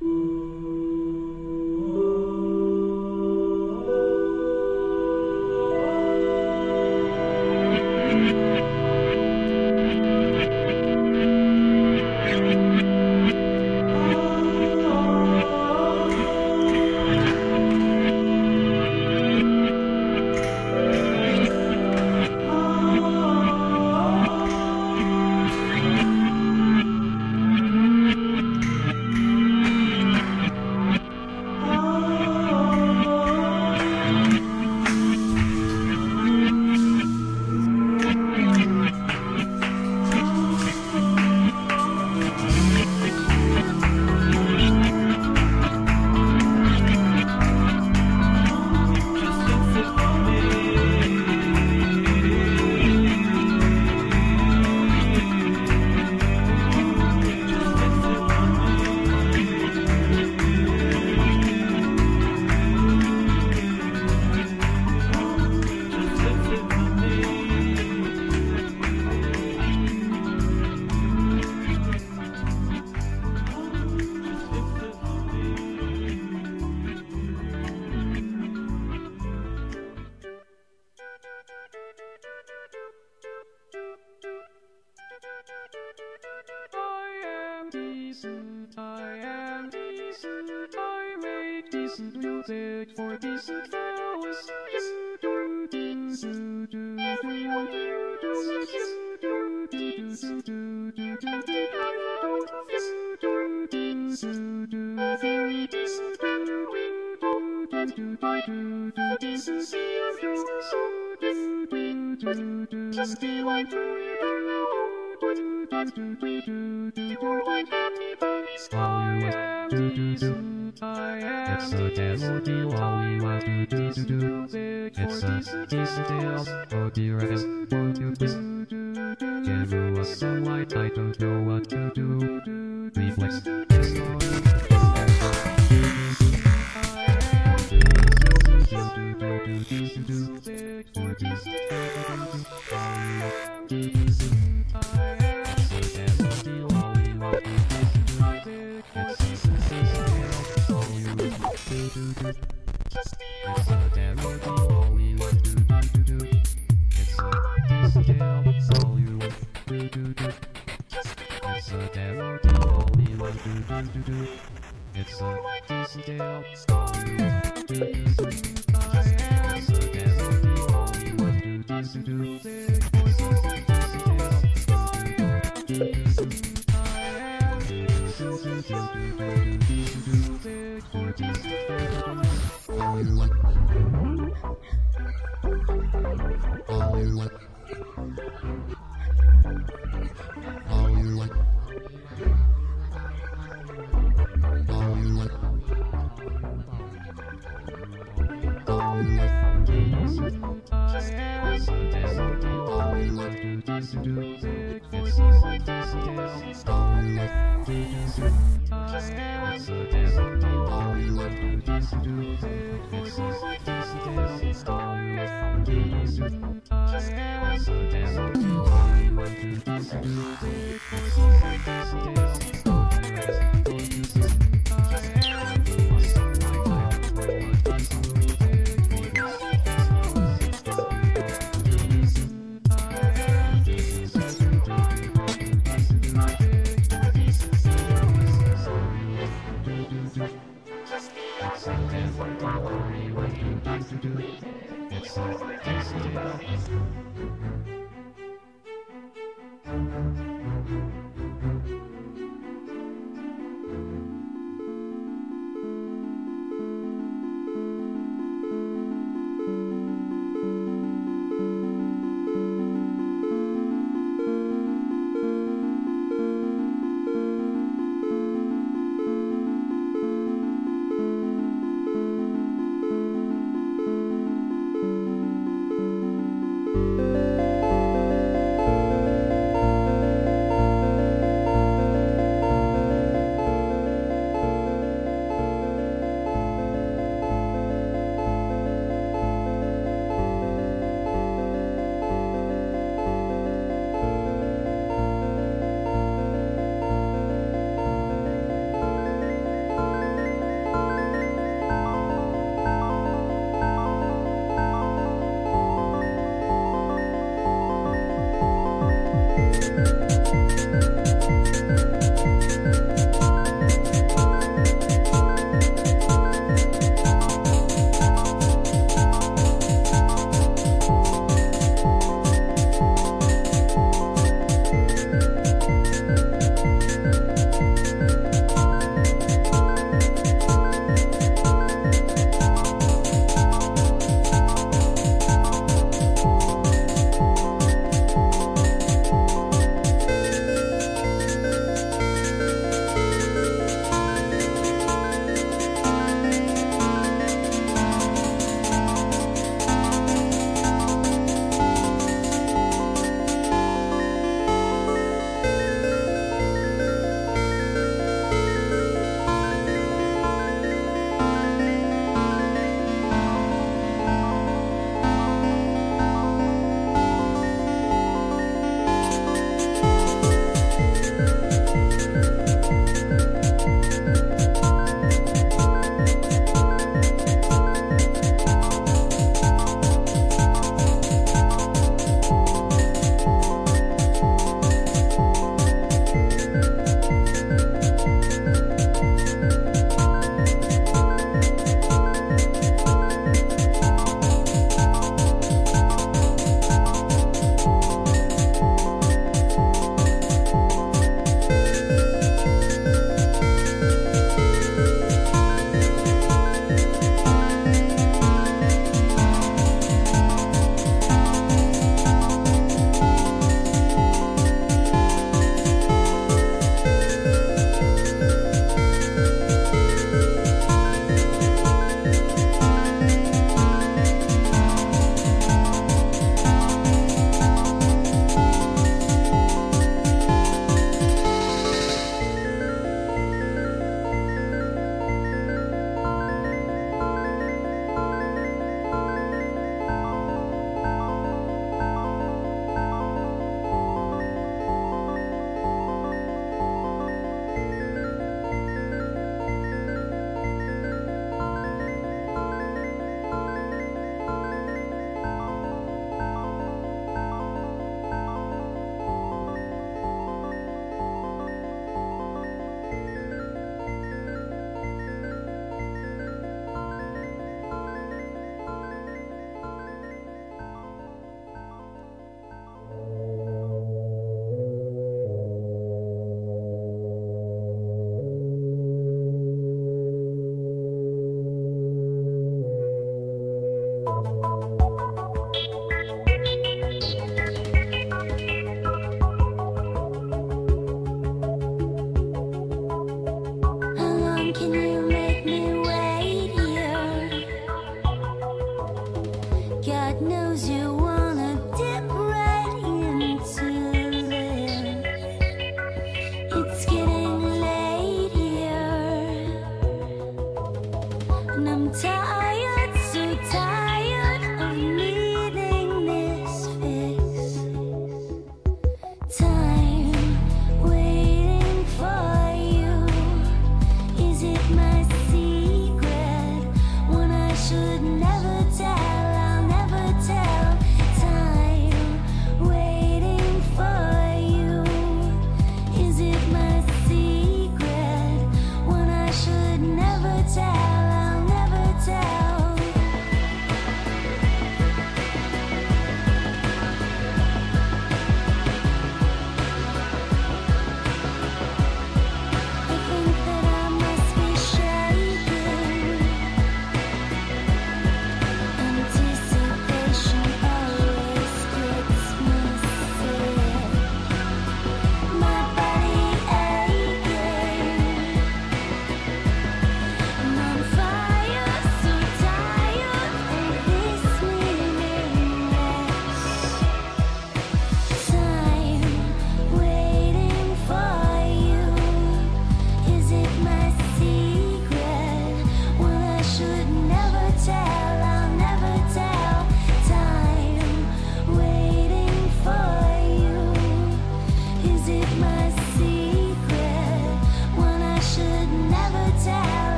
music for decent fellas. Very decent, decency of your soul. Just be like It's a decent deal, all we want to do. It's a decent deal, oh dear, I just want to do. Give us some light, I don't know what to do. Reflex.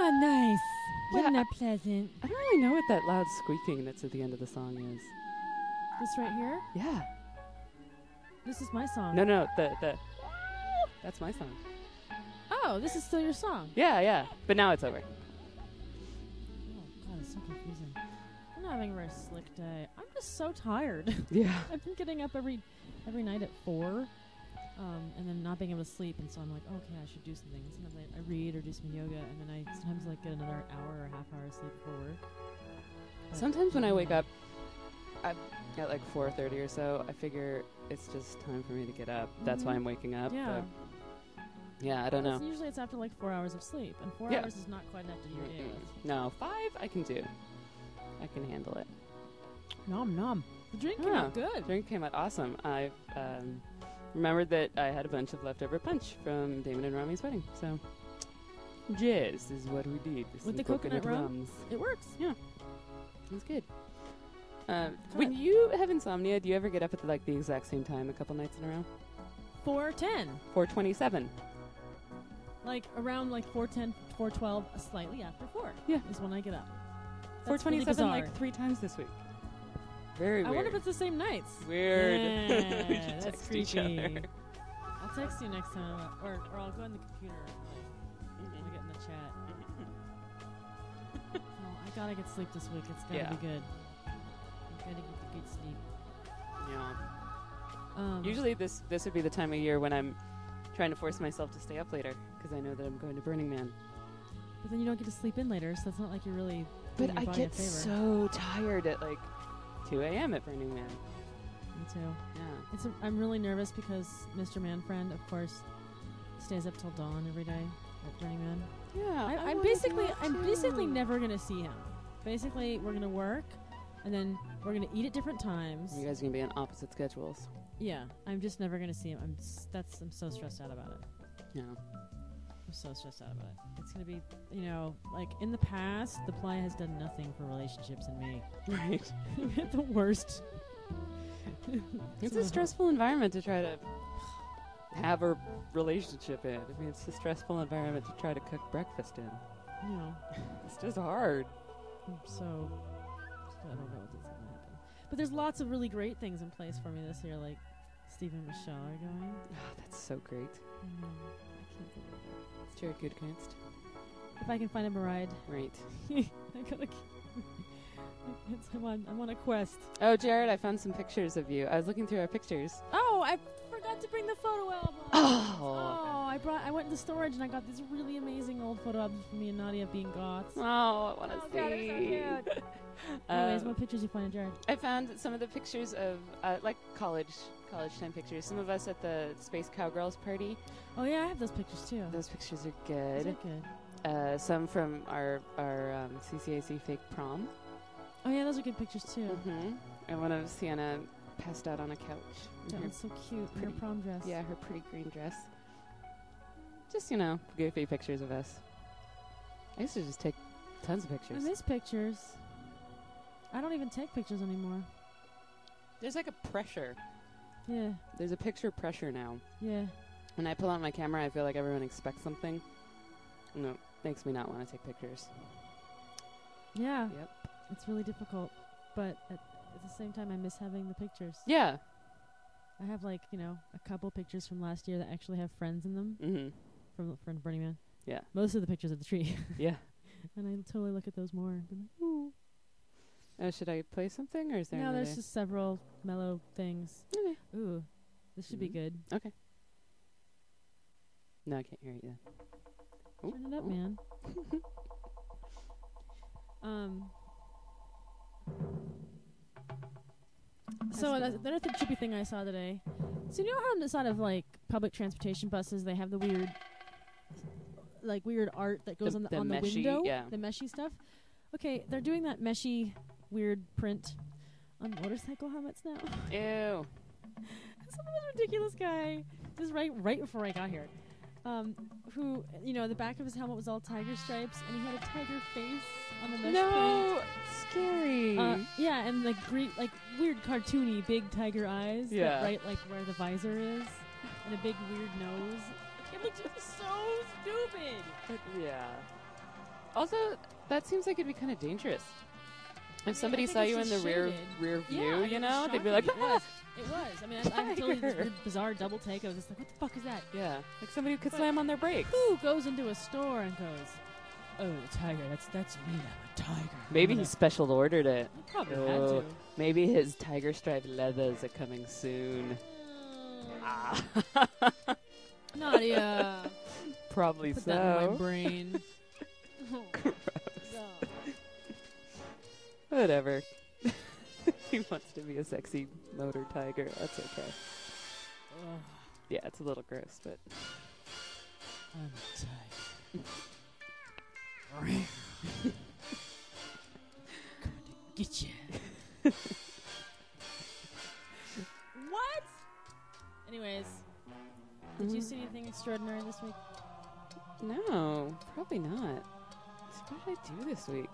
nice. Yeah, Wasn't that pleasant? I don't really know what that loud squeaking that's at the end of the song is. This right here? Yeah. This is my song. No, that's my song. Oh, this is still your song. Yeah. But now it's over. Oh, God, it's so confusing. I'm not having a very slick day. I'm just so tired. Yeah. I've been getting up every night at 4, and then not being able to sleep, and so I'm like, okay, I should do something. Sometimes I read or do some yoga, and then I sometimes like get another hour or half hour of sleep before work. But Sometimes when I wake up at like 4:30 or so, I figure it's just time for me to get up. That's why I'm waking up. Yeah. But yeah, I don't know. Usually it's after like 4 hours of sleep, and 4 Yeah. hours is not quite enough to do your day with. No, 5 I can do. I can handle it. Nom nom. The drink came out good. Drink came out awesome. I remembered that I had a bunch of leftover punch from Damon and Rami's wedding. So, jizz is what we did. With Some the coconut rum? rums. It works. Yeah. It was good. When you have insomnia, do you ever get up at like the exact same time a couple nights in a row? 4:10. 4:27. Like around like 4:10, 4:12, slightly after 4. Yeah. Is when I get up. That's 4:27 really bizarre. like 3 times this week. Very I weird. wonder if it's the same nights. Weird. Yeah, We should that's text each creepy. other. I'll text you next time, or I'll go on the computer and like, we'll get in the chat. Oh, I gotta get sleep this week. It's gotta be good. I gotta get the good sleep. Yeah. Usually this would be the time of year when I'm trying to force myself to stay up later because I know that I'm going to Burning Man. But then you don't get to sleep in later, so it's not like you're really doing But your I body a get favor. so tired at like 2 a.m. at Burning Man. Me too. Yeah. I'm really nervous because Mr. Manfriend, of course, stays up till dawn every day at Burning Man. Yeah. I'm basically never gonna see him. Basically, we're gonna work, and then we're gonna eat at different times. You guys are gonna be on opposite schedules. Yeah, I'm just never gonna see him. I'm so stressed out about it. Yeah. I'm so stressed out about it. It's gonna be, like in the past, the Playa has done nothing for relationships and me. Right. The worst. It's a stressful environment to try to have a relationship in. I mean, it's a stressful environment to try to cook breakfast in. It's just hard. So I don't know what's gonna happen. But there's lots of really great things in place for me this year, like Steve and Michelle are going. Oh, that's so great. I know. I can't believe it. It's Jared Goodkunst. If I can find him a ride. Right. I gotta. I'm on a quest. Oh, Jared, I found some pictures of you. I was looking through our pictures. Oh, I forgot to bring the photo album. I went into storage and I got these really amazing old photo albums for me and Nadia being goths. Oh, I want to see. God, they're so cute. Anyways, what pictures you find, Jared? I found some of the pictures of like college time pictures. Some of us at the Space Cowgirls party. Oh yeah, I have those pictures too. Those pictures are good. Those are good. Some from our CCAC fake prom. Oh yeah, those are good pictures too. Mm-hmm. And one of Sienna passed out on a couch. That one's so cute. Her prom dress. Yeah, her pretty green dress. Just, goofy pictures of us. I used to just take tons of pictures. I miss pictures. I don't even take pictures anymore. There's like a pressure. Yeah. There's a picture pressure now. Yeah. When I pull out my camera, I feel like everyone expects something. And it makes me not want to take pictures. Yeah. Yep. It's really difficult. But at the same time, I miss having the pictures. Yeah. I have a couple pictures from last year that actually have friends in them. Mm-hmm. From Burning Man. Yeah. Most of the pictures of the tree. Yeah. And I totally look at those more. And be like, ooh. Should I play something, or is there No, another? there's just several mellow things. Okay. Ooh. This should be good. Okay. No, I can't hear it yet. Turn it up, man. So another trippy thing I saw today. So you know how on the side of public transportation buses they have the weird art that goes on the meshy, window, yeah. the meshy stuff. Okay, they're doing that meshy weird print on motorcycle helmets now. Ew. Some of this ridiculous guy, just right before I got here, who the back of his helmet was all tiger stripes, and he had a tiger face on the mesh print. Scary. Yeah, and weird cartoony big tiger eyes. Yeah. Right where the visor is, and a big weird nose. It looks just so stupid. Yeah. Also, that seems like it'd be kind of dangerous. If somebody I think saw it's you in just the shaded. rear Yeah, view, I mean, you it's know, they'd be like, shocking. ah! It was. I mean, I totally this Tiger. bizarre double take. I was just like, what the fuck is that? Yeah, like somebody could But slam on their brakes. Who goes into a store and goes, oh, tiger, that's me, I'm a tiger. Maybe I'm he gonna-" special ordered it. He probably had Oh, to. maybe his tiger striped leathers are coming soon. Ah. Nadia. Probably Put so. that in my brain. Gross. God. Whatever. He wants to be a sexy motor tiger. That's okay. Ugh, Yeah, it's a little gross, but I'm a tiger. Coming to get you. What? Anyways, did you see anything extraordinary this week? no, probably not. So what did I do this week?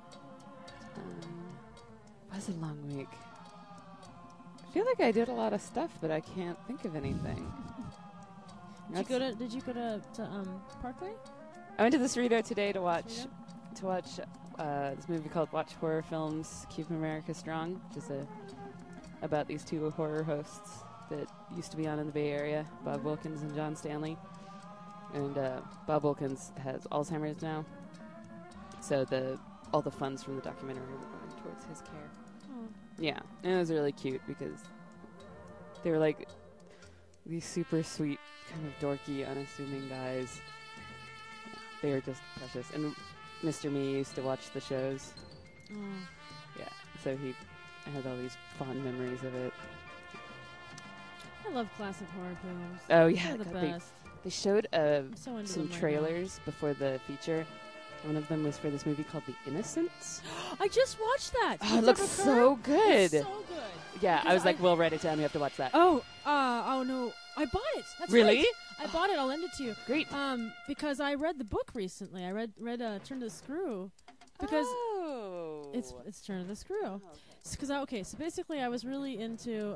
It was a long week. I feel like I did a lot of stuff, but I can't think of anything. Did you go to Parkway? I went to the Cerrito today to watch Cerrito? this movie called Watch Horror Films, Keep America Strong, which is about these two horror hosts that used to be on in the Bay Area, Bob Wilkins and John Stanley. And Bob Wilkins has Alzheimer's now, so all the funds from the documentary were going towards his care. Oh. Yeah, and it was really cute because they were like these super sweet, kind of dorky, unassuming guys. They were just precious. And Mr. Me used to watch the shows. Oh. Yeah, so I had all these fond memories of it. I love classic horror films. Oh yeah, They're the God, best. they showed I'm so into some them right trailers before the feature. One of them was for this movie called The Innocents. now. I just watched that. Oh, it looks so good. It's so good. Yeah, I Because was like, we'll write it down. We have to watch that. Oh no, I bought it. That's Really? right. I bought it. I'll lend it to you. Great. Because I read the book recently. I read Turn to the Screw, because oh. it's Turn to the Screw. So basically, I was really into.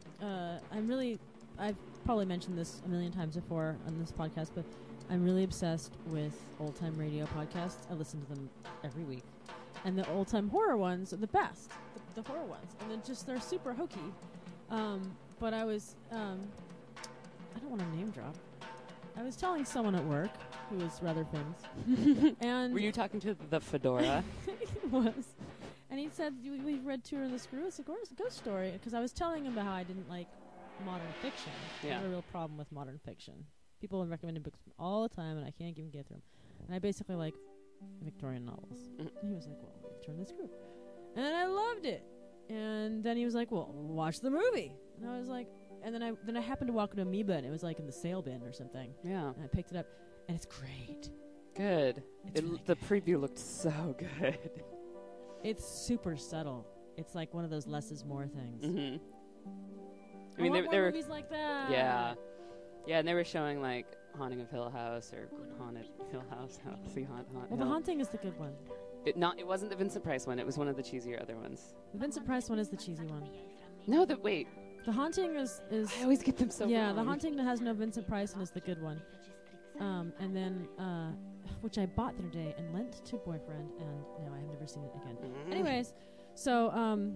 I've probably mentioned this a million times before on this podcast, but I'm really obsessed with old time radio podcasts. I listen to them every week, and the old time horror ones are the best. The horror ones, and they're super hokey. But I was I don't want to name drop. I was telling someone at work who was rather famous, and Were you talking to the fedora? He was. And he said, we've read Tour of the Screw. It's a ghost story. Because I was telling him about how I didn't like modern fiction. I Yeah. have a real problem with modern fiction. People have recommended books all the time, and I can't even get through them. And I basically like Victorian novels. Mhm. And he was like, well, Turn the Screw. And then I loved it. And then he was like, well, watch the movie. And I was like, and then I happened to walk into Amoeba, and it was like in the sale bin or something. Yeah. And I picked it up, and it's great. Good. It's really The preview looked so good. It's super subtle. It's like one of those less is more things. Mm-hmm. I I mean, want they more were. movies like that. Yeah. Yeah, and they were showing like Haunting of Hill House or Haunted Hill House. See Haunt Well, Hill. The Haunting is the good one. It wasn't the Vincent Price one. It was one of the cheesier other ones. The Vincent Price one is the cheesy one. No, wait. The Haunting is I always get them so yeah. wrong. The Haunting that has no Vincent Price and is the good one. And then which I bought the other day and lent to boyfriend, and no, I have never seen it again. Mm. Anyways, so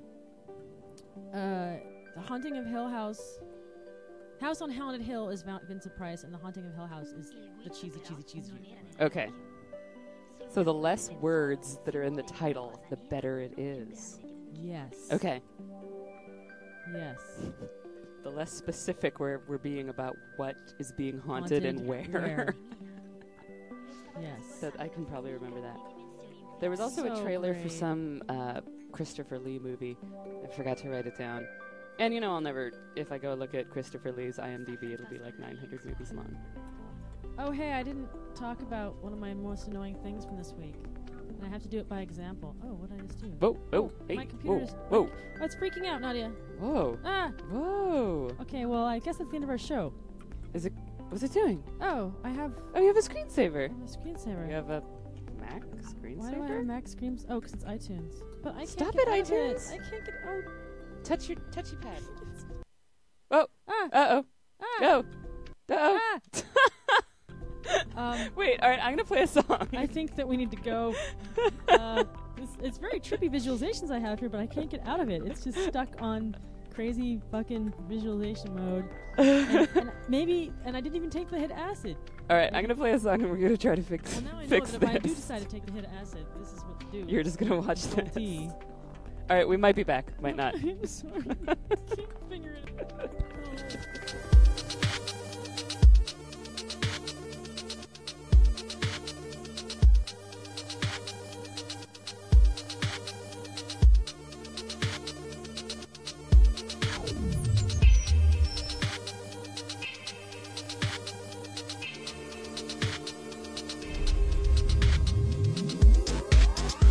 The Haunting of Hill House. House on Haunted Hill is Vincent Price, and The Haunting of Hill House is the cheesy one. Okay. So the less words that are in the title, the better it is. Yes. Okay. Yes. The less specific we're being about what is being haunted and where. Yes. So I can probably remember that. There was also a So trailer for great. some Christopher Lee movie. I forgot to write it down. And I'll never, if I go look at Christopher Lee's IMDb, it'll be like 900 movies long. Oh, hey, I didn't talk about one of my most annoying things from this week. And I have to do it by example. Oh, what did I just do? Whoa, hey, my computer is... whoa, Oh, it's freaking out, Nadia. whoa, Ah! whoa. Okay, well, I guess that's the end of our show. What's it doing? Oh, I have Oh, you have a screensaver. a screensaver. You have a Mac screensaver? Why do I have Mac Screams? Oh, because it's iTunes. But I can't Stop get it, out of iTunes. I can't get out. Touch your touchy pad. Oh, Ah! uh-oh. Ah! Go. Uh-oh. Ah! Wait, all right, I'm going to play a song. I think that we need to go. It's very trippy visualizations I have here, but I can't get out of it. It's just stuck on crazy fucking visualization mode. and I didn't even take the hit acid. All right, I'm going to play a song and we're going to try to fix Well, now I know fix that this. if I do decide to take the hit acid, this is what to do. You're just going to watch Control this. T. All right, we might be back. Might not. I'm sorry. I can't figure it out.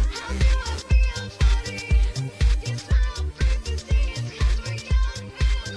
How do I feel, buddy? It's my own frequency, it's 'cause we're young,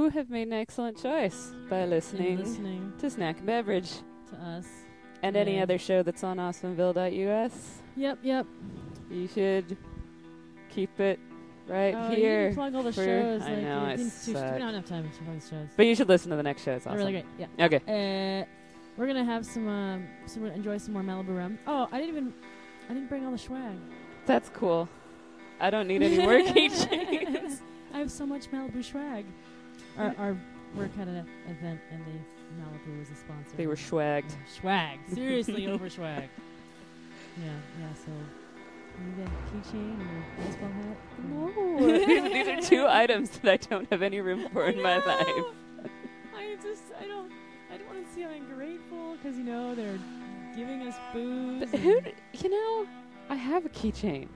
you have made an excellent choice by And listening listening to Snack and Beverage to us. and any Yeah. other show that's on awesomeville.us. Yep. You should keep it right Oh, you here. didn't plug all the for- shows. I like, know, I we suck. don't have time to plug the shows. But you should listen to the next show. It's They're awesome. really great. Yeah. Okay. We're gonna have some enjoy some more Malibu rum. Oh, I didn't bring all the swag. That's cool. I don't need any more keychains. I have so much Malibu swag. Our work had an event and Malibu was a sponsor. They were schwagged. Swag. Seriously, over swag. Yeah. So, you get a keychain or a baseball hat? No. These are two items that I don't have any room for in my life. I don't want to seem ungrateful because they're giving us booze. But I have a keychain.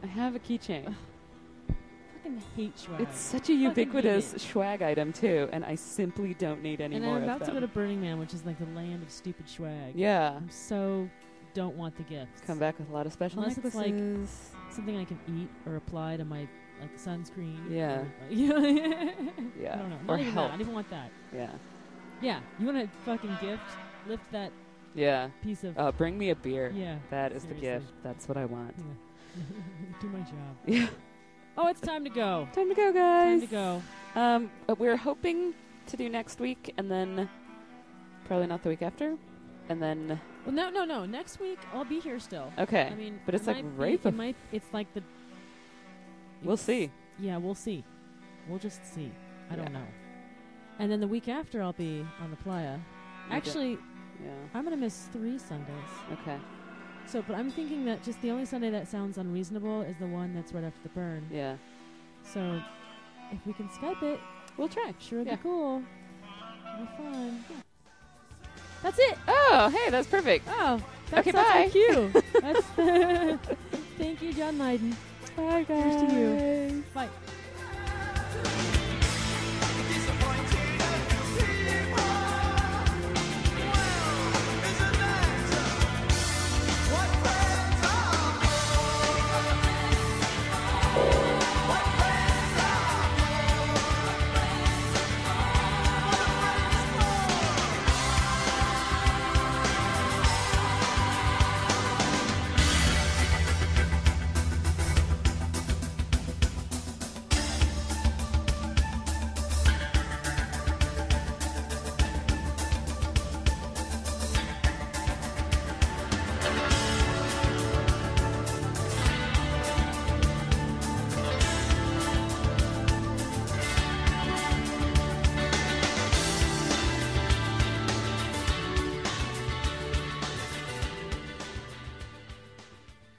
Fucking hate swag. It's such a Fucking ubiquitous hate it. swag item too, and I simply don't need any And more I'm about of to them. go to Burning Man, which is like the land of stupid swag. Yeah. I'm so don't want the gifts. Come back with a lot of special Unless it's like necklaces. something I can eat or apply to my sunscreen. Yeah. Or, Yeah. I don't know. Or Not even help. that. I don't even want that. Yeah. Yeah. You want a fucking gift? Lift that Yeah. piece of. Bring me a beer. Yeah. That is seriously. the gift. That's what I want. Yeah. Do my job. Yeah. Oh, it's time to go. Time to go, guys. Time to go. But we're hoping to do next week, and then probably not the week after, and then. Well, no. Next week I'll be here still. Okay. I mean, but it's it like might right. be- It might. It's like the. We'll it's- see. Yeah, we'll see. We'll just see. I don't Yeah. know. And then the week after I'll be on the playa. Actually, Yeah. I'm gonna miss 3 Sundays. Okay. So, but I'm thinking that just the only Sunday that sounds unreasonable is the one that's right after the burn. Yeah. So, if we can Skype it, We'll try. sure it'd Yeah. be cool. It'll be fun. That's it. Oh, hey, that's perfect. Oh, that's Okay, that's bye. our cue. That's thank you, John Lydon. Bye, guys. Here's to you. Bye.